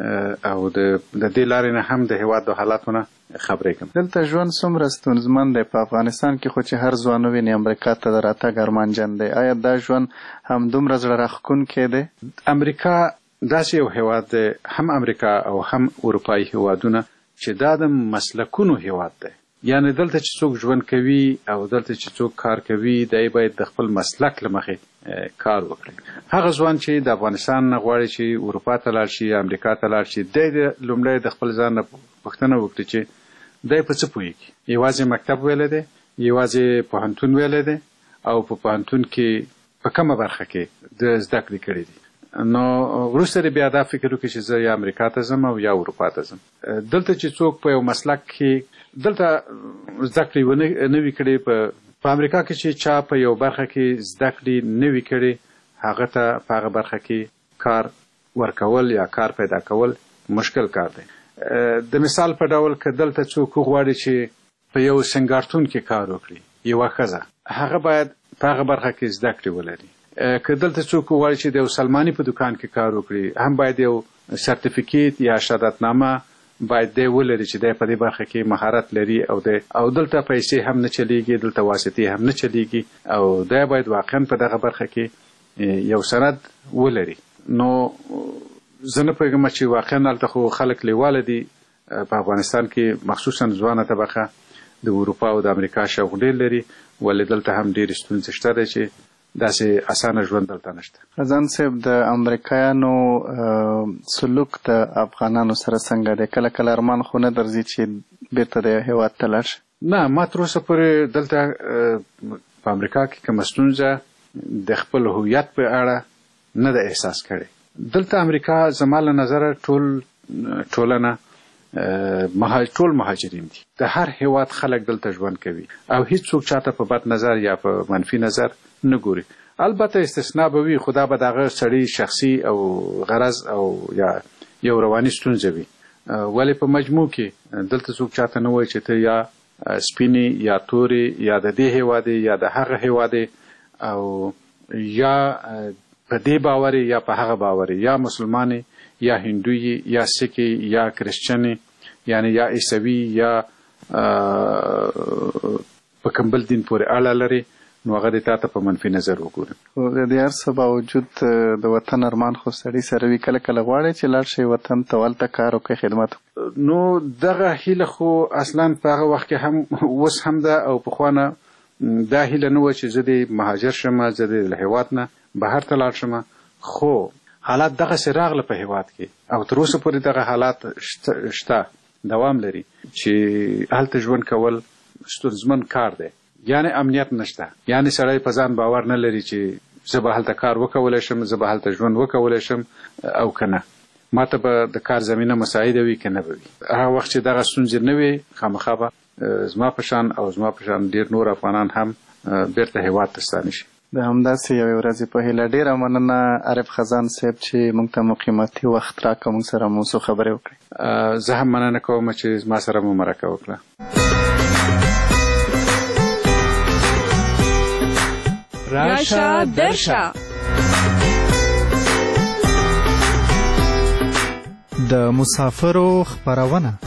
او د دې لارې نه هم د هیواد د حالاتو نه خبرې کوم. دلته ژوند څومره ستونزمن دی په افغانستان کې، خو چې هر ځوان وویني امریکا ته د راتګ ارمانجن دی. آیا دا ژوند هم دومره زړه راښکونکی دی؟ امریکا داسې یو هیواد دی، هم امریکا او هم اروپایي هیوادونه، چې دا د مسلکونو هیواد دی. یعنی دلته چې څوک ژوند کوي او دلته چې څوک کار کوي، دی باید د خپل مسلک له مخې کار وکړي. هغه ځوان چې د افغانستان نه غواړي چې اروپا ته لاړ شي، امریکا ته لاړ شي، دی لومړی د خپل ځان نه پوښتنه وکړي چې دی په څه پوهېږي. یوازې مکتب ویلی دی، یوازې پوهنتون ویلی دی او په پوهنتون کې په کومه برخه کې د زده کړې کړې دي. نو وروسته بیا دا فکر وکړي چې زه یا امریکا ته ځم او یا اروپا ته ځم. دلته چې څوک په یو مسلک کې دلته زده کړې نه وي کړې، په امریکا کې چې چا په یو برخه کې زده کړې نه وي کړې، هغه ته په هغه برخه کې کار ورکول یا کار پیدا کول مشکل کار دی. د مثال په ډول که دلته څوک وغواړي چې په یو سنګارتون کې کار وکړي، یوه ښځه، هغه باید په هغه برخه کې زده کړې ولري. که دلته څوک وغواړي چې د یو سلماني په دکان کې کار وکړي، هم باید یو سرټیفیکیټ یا شهادتنامه باید دی ولري چې دی په دې برخه کې مهارت لري او دلته پیسې هم نه چلیږي، دلته واسطې هم نه چلیږي او دی باید واقعا په دغه برخه کې یو سند ولري. نو زه نه پوهېږم چې واقعا هلته خو خلک لیواله دي. په افغانستان کې مخصوصا ځوانه طبقه د اروپا او د امریکا شوق ډېر لري، ولې دلته هم ډېرې ستونزې شته دی چې داسې اسانه ژوند دلته نشته. خزان صاحب، د امریکایانو سلوک د افغانانو سره څنګه دی؟ کله کله ارمان خو نه درځي چې بیرته د هیواد ته لاړ شي؟ نه، ما تر اوسه پورې دلته په امریکا کې کومه ستونزه د خپل هویت په اړه نه ده احساس کړې. دلته امریکا زما له نظره ټولنه ټول مهاجرین دي. د هر هیواد خلک دلته ژوند کوي او هیڅوک چاته په بد نظر یا په منفي نظر نه ګوري. البته استثناء به وي، خو دا به د هغه سړي شخصي او غرض او یا یو رواني ستونزه وي. ولې په مجموع کې دلته څوک چاته نه وایي چې ته یا سپینې یا تورې یا د دې هیواد یا د هغه هیواد او یا په دې باور یا په هغه باور، یا مسلمان یا هندوی یا سیکی یا کرسچن، یعنی یا عیسوي یا په کوم بل دین پورې اړه لري، نو هغه د تا ته په منفي نظر وګوري. خو د دې هر څه باوجود د وطن ارمان خو سړي سره وي، کله کله غواړي چې لاړ شي وطن ته، هلته کار وکړي، خدمت وکړي. نو دغه هیله خو اصلا په هغه وخت کې هم اوس هم ده او پخوا نه دا هیله نه وه چې زه د مهاجر شم، زه د هیواد نه بهر ته لاړ شم. خو حالات دغسې راغله په هیواد کې او تر اوسه پورې دغه حالات شته، دوام لري، چې هلته ژوند کول ستونزمن کار دی. یعنی امنیت نشته، یعنی سړی په ځان باور نه لري چې زه به هلته کار وکولی شم، زه به هلته ژوند وکولی شم او که نه. ما ته به د کار زمینه مساعده وي که نه به وي. هغه وخت چې دغه ستونزې نه وي خامخا به زما په شان او زما په شان ډېر نور افغانان هم بیرته هېواد ته ستانه شي. د همداسې یوې ورځې په هیله ډېره مننه عارف خزان صاحب چې موږ ته مو قیمتي وخت راکړ، موږ سره مو څو خبرې وکړې. زه هم مننه کوم چې ما سره مو مرکه وکړه. راشه درشه د مسافرو خبرونه